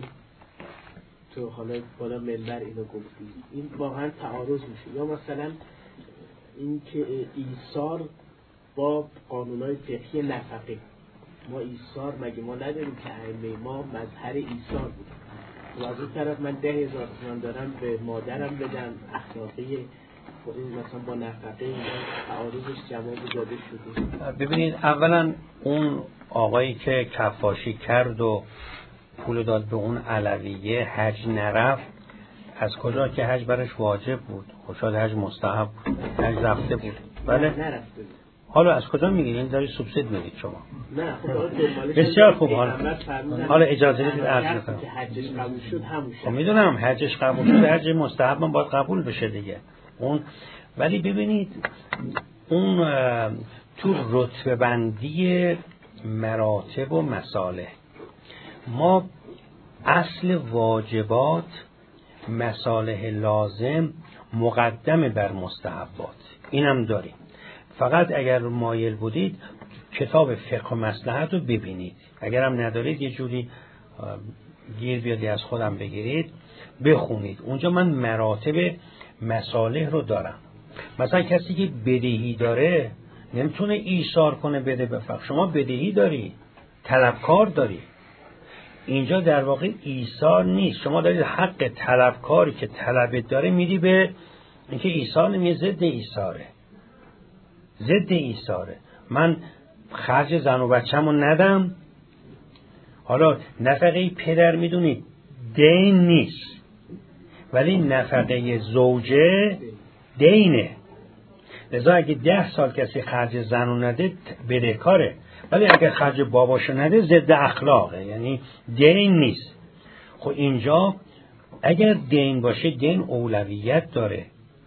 تو حالا بالا منبر اینو گفتی، این واقعا تعارض میشه. یا مثلا این که ایثار با قانونهای فقهی نفقه، ما ایثار مگه ما نداریم که ائمه ما مظهر ایثار بود و از اون طرف من ده هزار تومان دارم به مادرم بدم اخلاقی، این مثلا با نفقه این تعارضش جواب داده شده. ببینید اولا اون آقایی که کفاشی کرد و پول داد به اون علویه حج نرفت، از کجا که حج برش واجب بود، خوشحال حج مستحب بود، حج رفته بود بله نرفته بود. حالا از کجا میگیرین؟ داری سوبسید میدید شما؟ نه خب بسیار خوب. حالا حالا اجازه بدید عرض کنم که حجش قبول شد همون شد. میدونم حجش قبول شد، حج مستحب من باید قبول بشه دیگه اون. ولی ببینید اون تو رتبه بندی مراتب و مصالح ما اصل واجبات مصالح لازم مقدم بر مستحبات اینم داریم. فقط اگر مایل بودید کتاب فقه و مصلحت رو ببینید، اگر هم ندارید یه جوری گیر بیادی از خودم بگیرید بخونید، اونجا من مراتب مصالح رو دارم. مثلا کسی که بدهی داره نمیتونه ایثار کنه بده به فقر. شما بدهی داری، طلبکار داری، اینجا در واقع ایثار نیست، شما دارید حق طلبکاری که طلبت داره میدی به اینکه ایثار نمیه، ضد ایثاره، ضد ایثاره. من خرج زن و بچه‌مو ندم، حالا نفقه پدر میدونید دین نیست ولی نفقه زوجه دینه، لذا اگه ده سال کسی خرج زنو نده بدهکاره، ولی اگه خرج باباشو نده ضد اخلاقه، یعنی دین نیست. خب اینجا اگر دین باشه دین اولویت داره،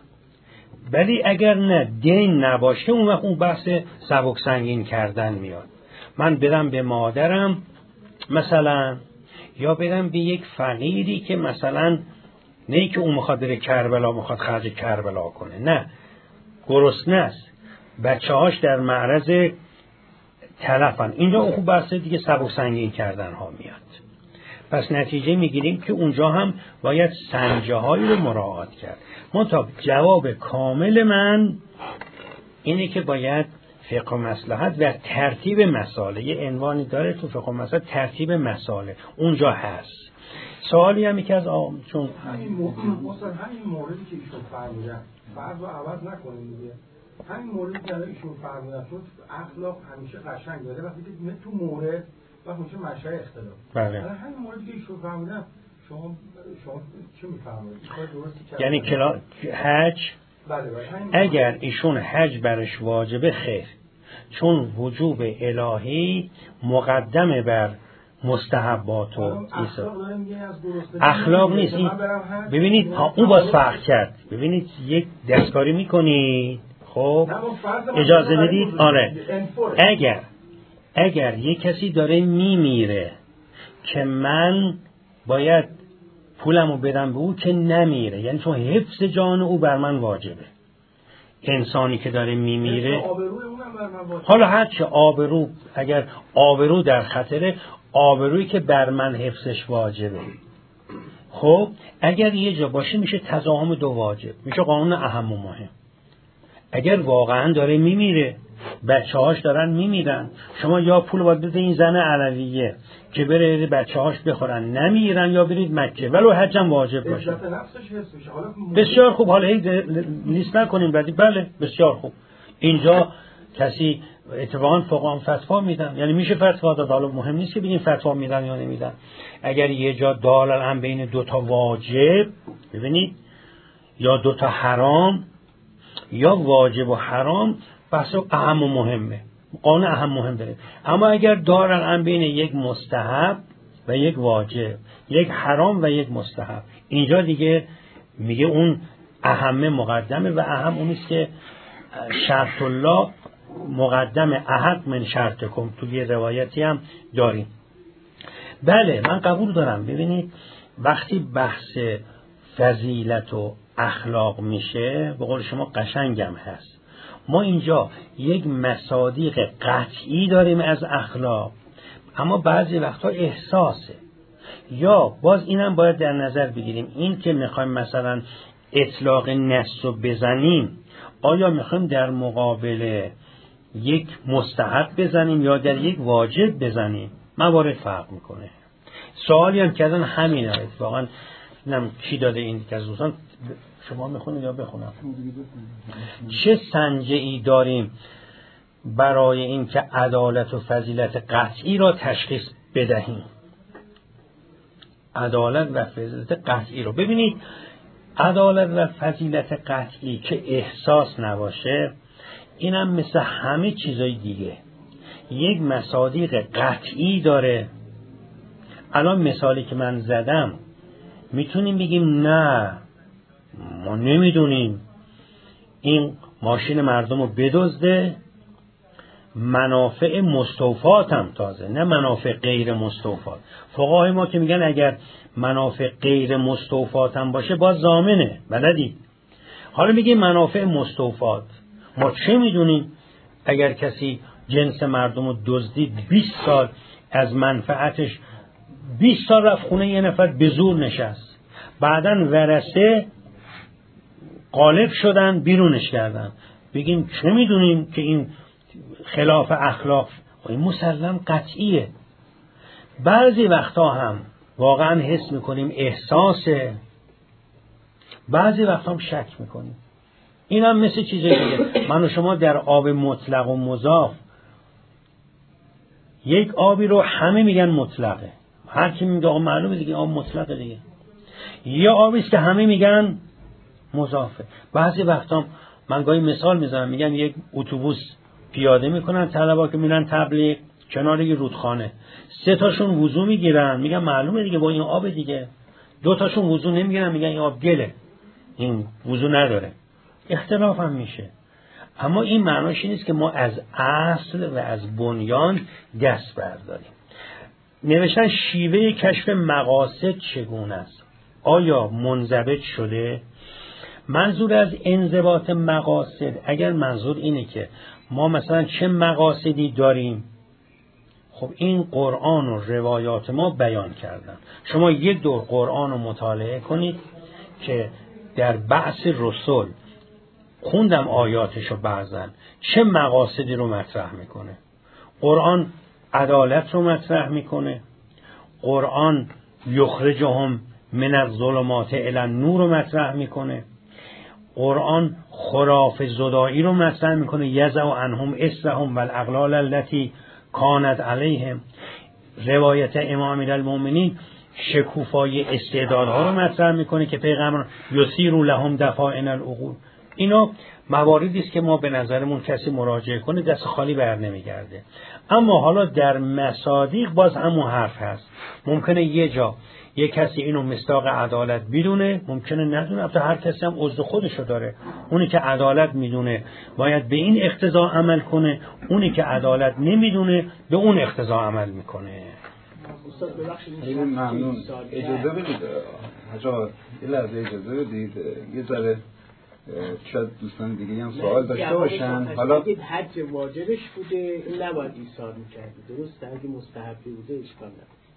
ولی اگر نه دین نباشه اون وقت اون بحث سبک سنگین کردن میاد. من بدم به مادرم مثلا، یا بدم به یک فقیری که مثلا نه که اون میخواد بره کربلا میخواد خرج کربلا کنه، نه گرسنه است، بچه هاش در معرض تلفن، اینجا اون خوب بحث دیگه سبک سنگین کردن ها میاد. پس نتیجه میگیریم که اونجا هم باید سنجه هایی رو مراعات کرد. منتها جواب کامل من اینه که باید فقه و مصلحت و ترتیب مسائل، یه عنوانی داره تو فقه و مصلحت، ترتیب مسائل اونجا هست. سوالی هم که از آم چون همین مورد مثلا همین موردی که ایشون فرمودن بعضو عوض نکنیم دیگه، همین موردی که ایشون فرمودن چون اخلاق همیشه قشنگ داره وقتی که تو مورد و میشه مشای اختلاف. بله. همین موردی که ایشون فرمودن شما شما چی میفرمایید؟ یعنی کلا حج بله بله. اگر ایشون حج برش واجبه خیر، چون وجوب الهی مقدمه بر مستحبات و اخلاق نیست این. ببینید اون باز فرق کرد. ببینید یک دستکاری میکنید، خب اجازه بدید، آره اگر اگر یک کسی داره میمیره که من باید پولمو بدم به او که نمیره، یعنی چون حفظ جان او بر من واجبه. انسانی که داره میمیره، حالا هرچه آبرو، اگر آبرو در خطره، آبرویی که بر من حفظش واجبه. خب اگر یه جا باشه میشه تضاهم دو واجب، میشه قانون اهم و مهم. اگر واقعا داره میمیره، بچه هاش دارن میمیرن، شما یا پول باید بده این زن علویه که بره بچه هاش بخورن نمیرن، یا برید مکه ولو حجم واجب باشه. بسیار خوب، حالا هی لیست نکنیم بعدی. بله بسیار خوب. اینجا کسی اتفاقا فقها فتوا میدن، یعنی میشه فتوا داد، حالا مهم نیست که بگیم فتوا میدن یا نمیدن. اگر یه جا دالل هم بین دو تا واجب، ببینید، یا دو تا حرام، یا واجب و حرام، بحث اهم و مهمه، قانون اهم مهم داره. اما اگر دارن هم بین یک مستحب و یک واجب، یک حرام و یک مستحب، اینجا دیگه میگه اون اهم مقدمه و اهم اونیست که شرط الله مقدم احق من شرطکم، تو یه روایتی هم داریم. بله من قبول دارم. ببینید وقتی بحث فضیلت و اخلاق میشه، به قول شما قشنگم هست، ما اینجا یک مصادیق قطعی داریم از اخلاق، اما بعضی وقتا احساسه. یا باز اینم باید در نظر بگیریم، این که میخوایم مثلا اطلاق نص رو بزنیم، آیا میخوایم در مقابل یک مستحب بزنیم یا در یک واجب بزنیم؟ موارد فرق میکنه. سوالی هم کردن همینه. اتفاقا نم کی داده این که از دوستان، شما میخونید یا بخونم؟ چه سنجه ای داریم برای این که عدالت و فضیلت قطعی را تشخیص بدهیم؟ عدالت و فضیلت قطعی رو ببینید، عدالت و فضیلت قطعی که احساس نباشه، اینم مثل همه چیزای دیگه یک مصادیق قطعی داره. الان مثالی که من زدم میتونیم بگیم نه ما نمیدونیم، این ماشین مردم رو بدزده، منافع مستوفات هم تازه، نه منافع غیر مستوفات. فقهای ما که میگن اگر منافع غیر مستوفات هم باشه باز ضامنه، بلدی. حالا میگیم منافع مستوفات، ما چه میدونیم اگر کسی جنس مردم رو دزدید، بیست سال از منفعتش، بیست سال رفت خونه یه نفر به زور نشست، بعداً ورثه غالب شدن بیرونش کردن، بگیم چه میدونیم که این خلاف اخلاق؟ این مسلم قطعیه. بعضی وقتا هم واقعا حس میکنیم احساسه، بعضی وقتا هم شک میکنیم. این هم مثل چیزی دیگه. من و شما در آب مطلق و مضاف، یک آبی رو همه میگن مطلقه، هر کی میگه آب معلومه دیگه آب مطلقه دیگه. یا آبی است که همه میگن مضافه. بعضی وقتا من گاهی مثال میزنم، میگن یک اتوبوس پیاده میکنن طلبا که میرن تبلیغ کنار یه رودخانه، سه تاشون وضو میگیرن، میگن معلومه دیگه با این آب دیگه. دو تاشون وضو نمیگیرن، میگن این آب گله، این وضو نداره. اختلاف هم میشه. اما این معناش این نیست که ما از اصل و از بنیان دست برداریم. نوشتن شیوه کشف مقاصد چگونه است؟ آیا منضبط شده؟ منظور از انضباط مقاصد، اگر منظور اینه که ما مثلا چه مقاصدی داریم، خب این قرآن و روایات ما بیان کردن. شما یک دور قرآن رو مطالعه کنید که در بعث رسول خوندم آیاتشو، بعضن چه مقاصدی رو مطرح میکنه. قرآن عدالت رو مطرح میکنه، قرآن یخرجهم من الظلمات الی النور رو مطرح میکنه، قرآن خراف زدایی رو مطرح میکنه، یزع عنهم اسرهم والاغلال التي کانت علیهم. روایت امام امیرالمؤمنین شکوفای استعدادها رو مطرح میکنه که پیغمبر یسیر لهم دفائن العقول. اینا مواردی است که ما به نظرمون کسی مراجعه کنه دست خالی بر نمیگرده. اما حالا در مصادیق باز همون حرف هست. ممکنه یه جا یه کسی اینو مصداق عدالت بدونه، ممکنه ندونه. البته هر کسی هم عضو خودشو داره. اونی که عدالت میدونه باید به این اقتضا عمل کنه، اونی که عدالت نمیدونه به اون اقتضا عمل میکنه. خیلی ممنون. اجازه بدید حاجا یه لحظه اجازه بدید یه ذره شاید دوستان دیگه هم سوال داشته باشن. حالا اگه حج واجبش بوده این نباید ایثار میکردی، درسته؟ اگه مستحبی بوده اشکال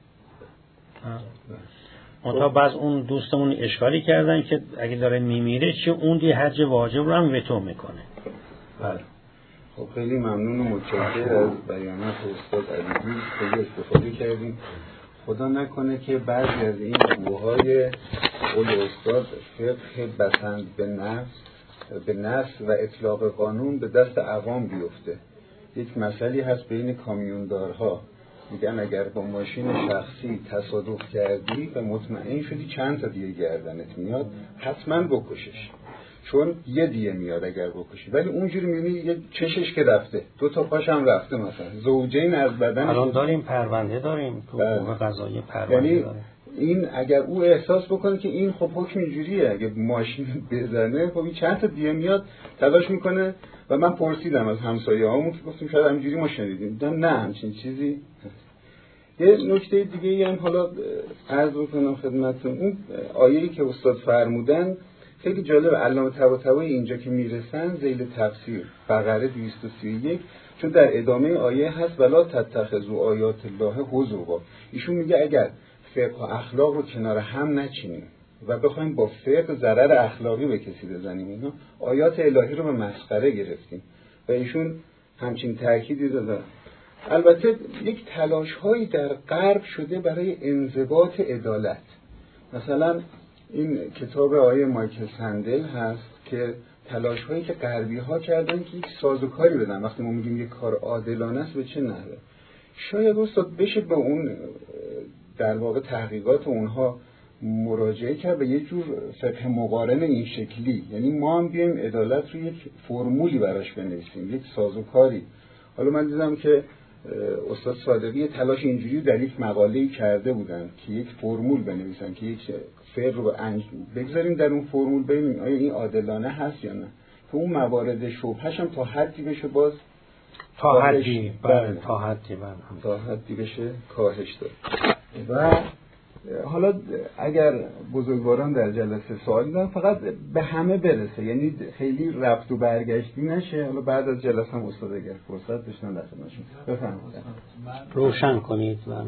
نداره. منتها بعض اون دوستمون اشکالی کردن که اگه داره میمیره چه اون دی حج واجب رو هم وتو میکنه. بله. خب خیلی ممنون و متشکر از بیانات استاد علیدوست. خیلی استفاده کردیم. خدا نکنه که بعضی از این قوهای قول استاد فقه بسند به نفس به نفس و اطلاق قانون به دست عوام بیفته. یک مسئله هست بین کامیوندارها، میگن اگر با ماشین شخصی تصادف کردی و مطمئن شدی چند تا دیه گردنت میاد حتما بکشش، چون یه دیه میاد اگر بکشی. ولی اونجوری میبینی یه چشش که رفته، دو تا پاش هم رفته، مثلا زوجین از بدن. الان داریم پرونده داریم تو حقوق قضایی پرونده یعنی داریم. این اگر او احساس بکنه که این خب حکم اینجوریه، اگه ماشین بزنه خب این چند تا دیه میاد، تلاش میکنه. و من پرسیدم از همسایه‌هامون که گفتیم شاید همینجوری ما شنیدیم، دیدم نه همچین چیزی. یه نکته دیگه هم حالا عرض بکنم خدمتتون، اون آیه‌ای که استاد فرمودن خیلی جالب. علامه طباطبایی اینجا که میرسن ذیل تفسیر بقره دویست و سی و یک، چون در ادامه آیه هست ولا تتخذوا آیات الله هزوا. ایشون میگه اگر فقه و اخلاق رو کنار هم نچینیم و بخوایم با فقه ضرر اخلاقی به کسی بزنیم، اینا آیات الهی رو به مسخره گرفتیم و ایشون همچین تأکیدی دادن. البته یک تلاش هایی در غرب شده برای انضباط عدالت. مثلا این کتاب آقای مایکل سندل هست که تلاش هایی که غربی ها کردن که یک سازوکاری بدن. وقتی ما میگیم یک کار عادلانه است به چه نحوه، شاید استاد بشه به اون در واقع تحقیقات اونها مراجعه کرد به یک جور فقه مقارن این شکلی. یعنی ما هم بیایم عدالت رو یک فرمولی براش بنویسیم، یک سازوکاری. حالا من دیدم که استاد صادقی تلاش اینجوری در یک مقاله‌ای کرده بودن که یک فرمول بنویسن که یک فعل رو بگذاریم در اون فرمول ببینیم آیا این عادلانه هست یا نه، که اون موارد شبهش هم تا حدی بشه باز تا حدی بله تا حدی بله تا حدی بشه کاهش داد. و حالا اگر بزرگواران در جلسه سوال دارن فقط به همه برسه، یعنی خیلی رفت و برگشتی نشه. حالا بعد از جلسه هم استاد اگر فرصت بشنن در خدمتشون بفرمایید. روشن کنید. من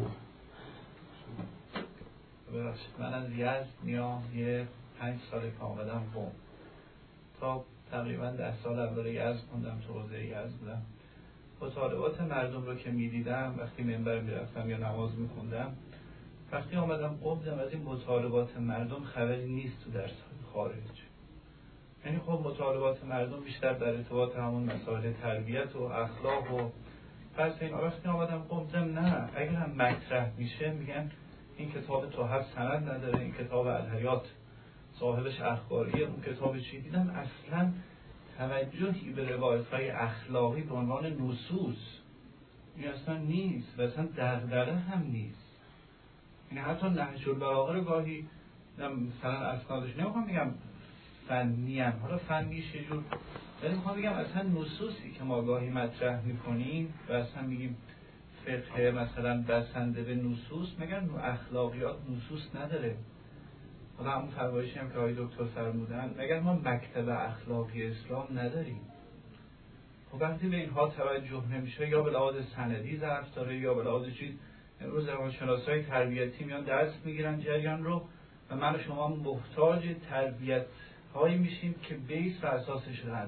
من از یزد میام، یه پنج ساله که آمدم قم، تا تقریبا ده سال اول یزد خوندم، تو حوزه یزد بودم. مطالبات مردم رو که میدیدم وقتی منبر میرفتم یا نماز میخوندم، وقتی آمدم قم دیدم از این مطالبات مردم خبری نیست تو در خارج. یعنی خب مطالبات مردم بیشتر در ارتباط همون مسائل تربیت و اخلاق و پس این. وقتی آمدم قم دیدم نه، اگر هم مطرح میشه میگن این کتاب تحف سند نداره، این کتاب الحیات صاحبش اخباریه، اون کتاب چی. دیدم اصلا توجهی به روایت‌های اخلاقی به عنوان نصوص این اصلا نیست و اصلا دغدغه هم نیست. یعنی حتی نهج البلاغه رو گاهی مثلا اسنادش نمیخوام بگم فنی هم، حالا فنیش یه جور، ولی میخوام بگم اصلا نصوصی که ما گاهی مطرح میکنیم و اصلا میگیم فقه مثلا بسنده به نصوص، میگن اخلاقیات نصوص نداره. حالا همون فرمایشی هم که آقای دکتر فرمودن، میگن ما مکتب اخلاقی اسلام نداریم. خب وقتی به اینها توجه نمیشه، یا به لحاظ سندی ضعف داره یا به لحاظ چیز. امروز روانشناسای تربیتی میان درس میگیرن جریان رو و من و شما محتاج تربیت هایی میشیم که بیس و اساسش رد.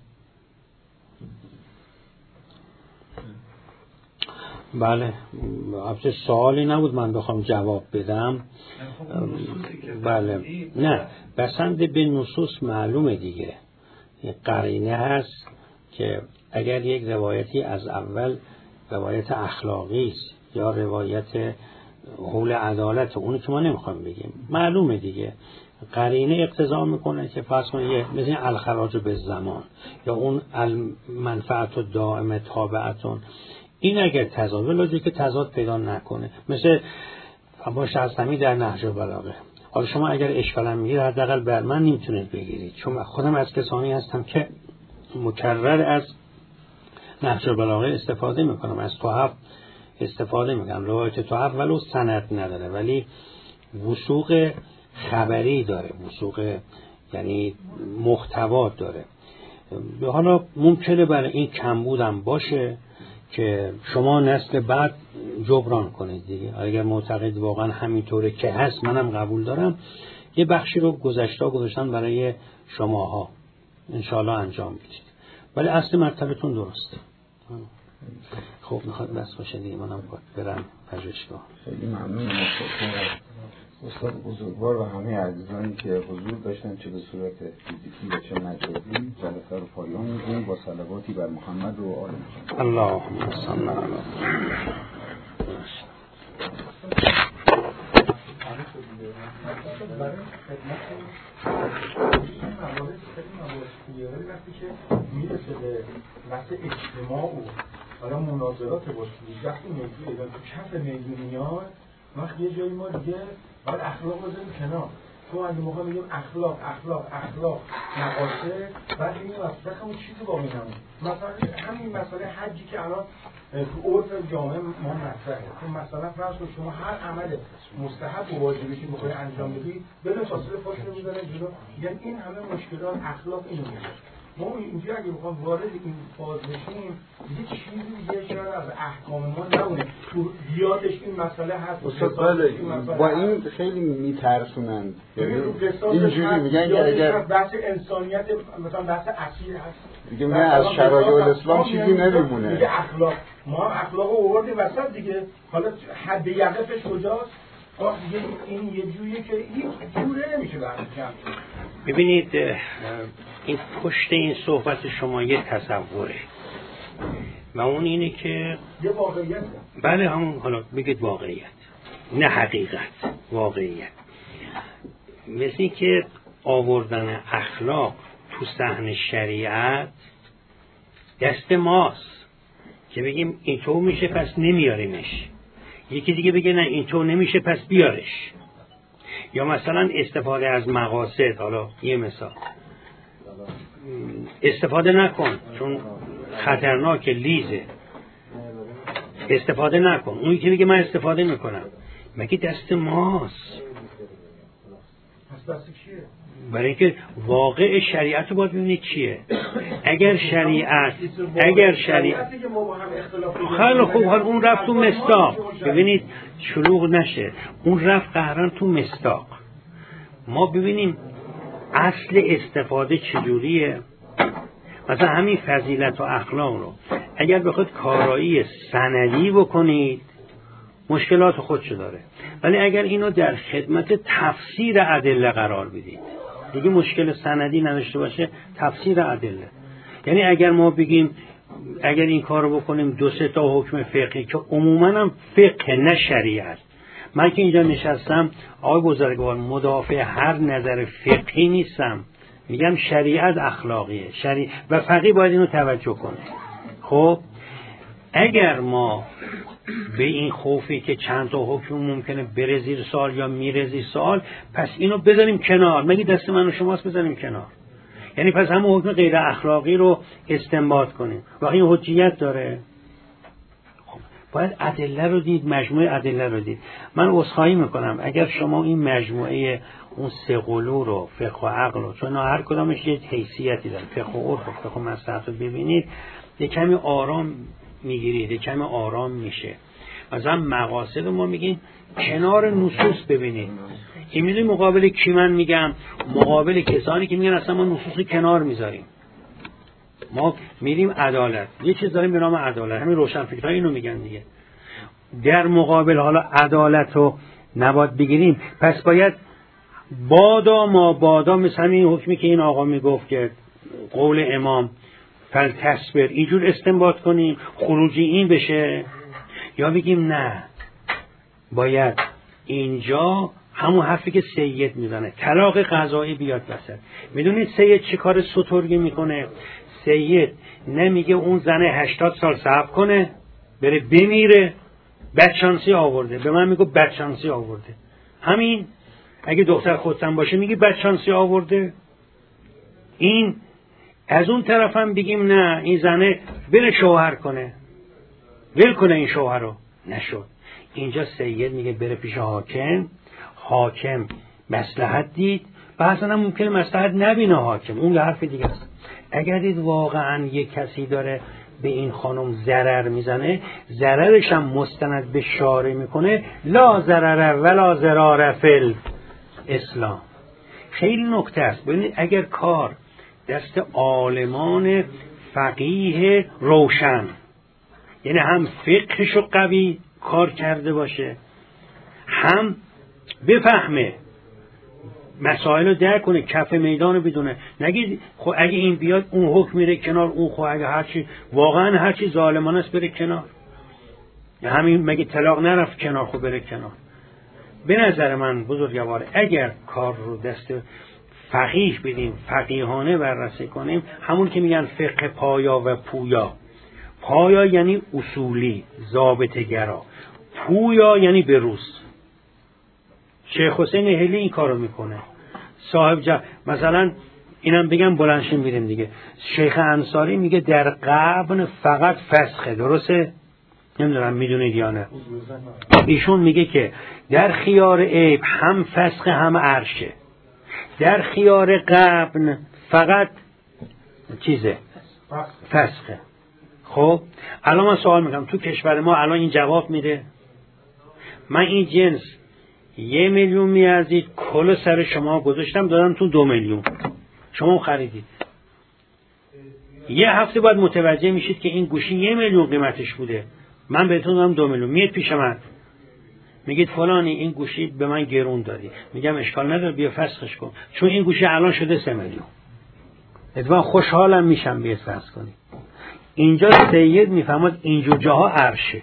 بله، البته سوالی نبود من بخوام جواب بدم. بله نه، بسنده به نصوص معلومه دیگه. قرینه هست که اگر یک روایتی از اول روایت اخلاقی است یا روایت حول عدالت اونی که ما نمیخوایم بگیم. معلومه دیگه قرینه اقتضا میکنه که فرض کنید مثل الخراج به زمان یا اون المنفعت الدائمه تابعتون، این اگر تضاد ولی که تضاد پیدا نکنه، مثل با شرطمی در نهج البلاغه. حالا شما اگر اشکال میگیرید حداقل بر من نمیتونید بگیرید، چون خودم از کسانی هستم که مکرر از نهج البلاغه استفاده میکنم، از تحف استفاده میکنم. روایت تحف ولو سند نداره ولی وثوق خبری داره، وثوق یعنی محتوا داره. حالا ممکنه برای این کمبودم باشه که شما نسل بعد جبران کنید دیگه. اگر معتقد واقعا همینطوره که هست، منم قبول دارم، یه بخشی رو گذشته گذاشتن برای شماها انشاءالله انجام بدید، ولی اصل مرتبتون درسته. خب میخواد بس باشه دیگه، منم باید برم پژوهشگاه. خیلی ممنون استاد بزرگوار و همه عزیزانی که حضور داشتن، چه به صورت فیزیکی و چه مجازی. جلسه رو پایان می‌دیم با صلواتی بر محمد و آل محمد. اللهم صل علی وقتی که میرسه به بحث اجتماع و حالا مناظرات وسیلی، وقتی میگه تو کف میدون میاد، وقتی یه جایی ما دیگه باید اخلاق رو بذاریم کنار. تو اگه موقع میگیم اخلاق اخلاق اخلاق مقاصد، بعد این واسه همون چیزی باقی نمونه. مثلا همین مسئله حجی که الان تو عرف جامعه ما مطرحه، تو مثلا فرض کن شما هر عمل مستحب و واجبی که بخوای انجام بدی بلا فاصله پاش رو میذاره جلو، یعنی این همه مشکلات اخلاق اینو میشه. ما اینجا اگه بخوام وارد این فاز بشیم، یه چیزی دیگه شاید از احکام ما نمونه، تو زیادش این مسئله هست. استاد بله با این خیلی میترسونن، اینجوری میگن که اگر بحث انسانیت مثلا بحث اصیل هست دیگه من از شرایع الاسلام چیزی نمیمونه دیگه. اخلاق ما هم اخلاق رو آوردیم وسط دیگه، حالا حد یقفش کجاست؟ دیگه این یه جوریه که هیچ جوره نمیشه برمی کم. ببینید این پشت این صحبت شما یه تصوره و اون اینه که یه واقعیت، بله همون، حالا بگید واقعیت نه حقیقت، واقعیت. مثل این که آوردن اخلاق تو صحن شریعت دست ماست که بگیم اینطور میشه پس نمیاریمش، یکی دیگه بگه نه اینطور نمیشه پس بیارش. یا مثلا استفاده از مقاصد، حالا یه مثال، استفاده نکن چون خطرناک، لیزه، استفاده نکن. اونی که میگه من استفاده میکنم، مگه دست ماست؟ پس دست کیه؟ برای اینکه واقع شریعت رو باید ببینید چیه. اگر شریعت اگر شریعت خیلی خوب، حال اون رفت تو مصداق. ببینید شلوغ نشه، اون رفت قهرن تو مصداق. ما ببینیم اصل استفاده چجوریه. مثلا همین فضیلت و اخلاق رو اگر بخواید کارایی سندی بکنید مشکلات خودشو داره، ولی اگر اینو در خدمت تفسیر ادله قرار بدید دیگه مشکل سندی نداشته باشه، تفسیر ادله. یعنی اگر ما بگیم اگر این کارو بکنیم دو سه تا حکم فقهی که عموما هم فقه نه شریعت، من که اینجا نشستم آقای بزرگوار مدافع هر نظر فقهی نیستم، میگم شریعت اخلاقیه، شریع و فقیه باید اینو توجه کنه. خب اگر ما به این خوفی که چند تا حکم ممکنه بره زیر سوال یا میره زیر سوال، پس اینو بذاریم کنار، مگه دست من و شماست بذاریم کنار؟ یعنی پس همون حکم غیر اخلاقی رو استنباط کنیم، واقعا این حجیت داره؟ خب باید ادله رو دید، مجموعه ادله رو دید. من عذرخواهی میکنم اگر شما این مجموعه اون سه قلو رو، فقه و عقل رو، چون هر کدامش یه حیثیتی داره، فقه و عرف و فقه و مصلحت رو ببینید، یه کمی آرام میگیرید، یه کمی آرام میشه. مثلا مقاصد ما میگیم کنار نصوص ببینید. این میدونی مقابل کی من میگم؟ مقابل کسانی که میگن اصلا ما نصوص کنار میذاریم، ما میریم عدالت، یه چیز داریم به نام عدالت، همین روشنفکرها اینو میگن دیگه. در مقابل حالا عدالت رو نباید بگیریم، پس باید بادا ما بادا، مثل همین حکمی که این آقا میگفت که قول امام فلتصبر، اینجور استنباط کنیم خروجی این بشه، یا بگیم نه باید اینجا همون حرفی که سید میزنه طلاق قضایی بیاد وسط. میدونید سید چی کار سترگی میکنه؟ سید نمیگه اون زنه هشتاد سال صبر کنه بره بمیره، بدشانسی آورده. به من میگه بدشانسی آورده. همین اگه دختر خودتن باشه میگه بدشانسی آورده. این از اون طرف هم بگیم نه این زنه بره شوهر کنه، ول کنه این شوهر رو، نشد. اینجا سید میگه بره پیش حاکم، حاکم مصلحت دید، بعضا هم ممکنه مصلحت نبینه حاکم، اون حرف دیگه است. اگر دید واقعا یک کسی داره به این خانم ضرر میزنه، ضررش هم مستند به شارع میکنه، لا ضرر ولا ضرار فی الاسلام. خیلی نکته است. ببینید اگر کار دست عالمان فقیه روشن، یعنی هم فقهشو قوی کار کرده باشه، هم بفهمه مسائل رو درک کنه، کف میدان رو بدونه، نگید خب اگه این بیاد اون حکم میره کنار، اون خب اگه هرچی واقعا هرچی ظالمانه است بره کنار. همین مگه طلاق نرفت کنار، خب بره کنار. به نظر من بزرگوار اگر کار رو دست فقیه بدیم، فقیهانه بررسی کنیم، همون که میگن فقه پایا و پویا. پایا یعنی اصولی ضابطه گرا، پویا یعنی بروز. شیخ حسین هلی این کارو میکنه. صاحب جا مثلا اینم بگم بلندشیم بیریم دیگه. شیخ انصاری میگه در قبن فقط فسخه، درسته؟ نمیدونم میدونید یا نه. ایشون میگه که در خیار عیب هم فسخه هم عرشه، در خیار قبن فقط چیزه فسخه. خب الان من سوال میکنم تو کشور ما الان این جواب میده؟ من این جنس یه میلیون میارزید، کل سر شما گذاشتم دادم تو دو میلیون، شما خریدید. یه هفته بعد متوجه میشید که این گوشی یه میلیون قیمتش بوده، من بهتون دادم دو میلیون. میاد پیش من میگید فلانی این گوشی به من گرون دادی. میگم اشکال نداره بیا فسخش کن، چون این گوشی الان شده سه میلیون. اتفاقا خوشحالم میشم بیاد فسخ کنی. اینجا سید میفهمد اینجور جاها عرشه،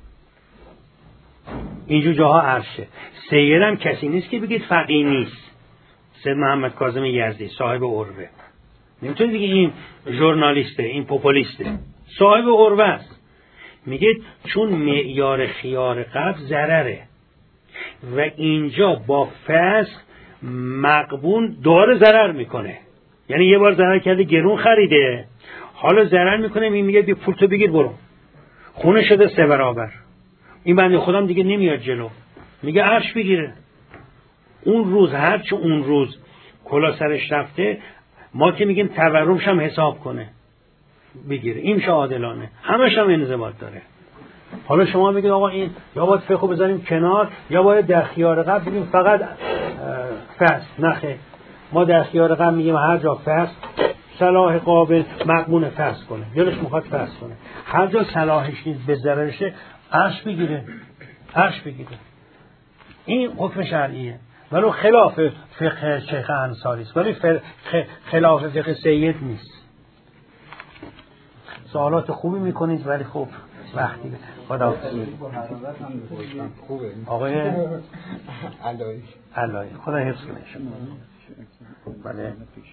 اینجور جاها عرشه. سید هم کسی نیست که بگید فقیه نیست. سید محمد کاظم یزدی صاحب عروه، نمیتونید دیگه این ژورنالیسته، این پوپولیسته، صاحب عروه است. میگید چون معیار خیار قبل ضرره و اینجا با فسخ مقبون داره ضرر میکنه، یعنی یه بار ضرر کرده گرون خریده، حالا ضرر میکنه، میگه بیا پول تو بگیر برو، خونه شده سه برابر. این بنده خودم دیگه نمیاد جلو، میگه عرش بگیره. اون روز هرچه اون روز کلا سرش رفته، ما که میگیم تورمش هم حساب کنه بگیره، این میشه عادلانه، همش هم انضباط داره. حالا شما میگید آقا این یا باید فقه بذاریم کنار یا باید در خیار قبل بگیم فقط فسخ. نخه، ما در خیار قبل میگیم هر جا فسخ صلاح قابل مقبون فسخ کنه، دلش میخواد فسخ کنه، هر جا صلاحش نیست به ضررشه عرش بگیره، عرش بگیره. این حکم شرعیه، ولو خلاف فقه شیخ انصاری است، ولی خلاف فقه سید نیست. سوالات خوبی میکنید ولی خوب وقتی خدا آقای علایی علایی خدا حفظ کنه شما. بله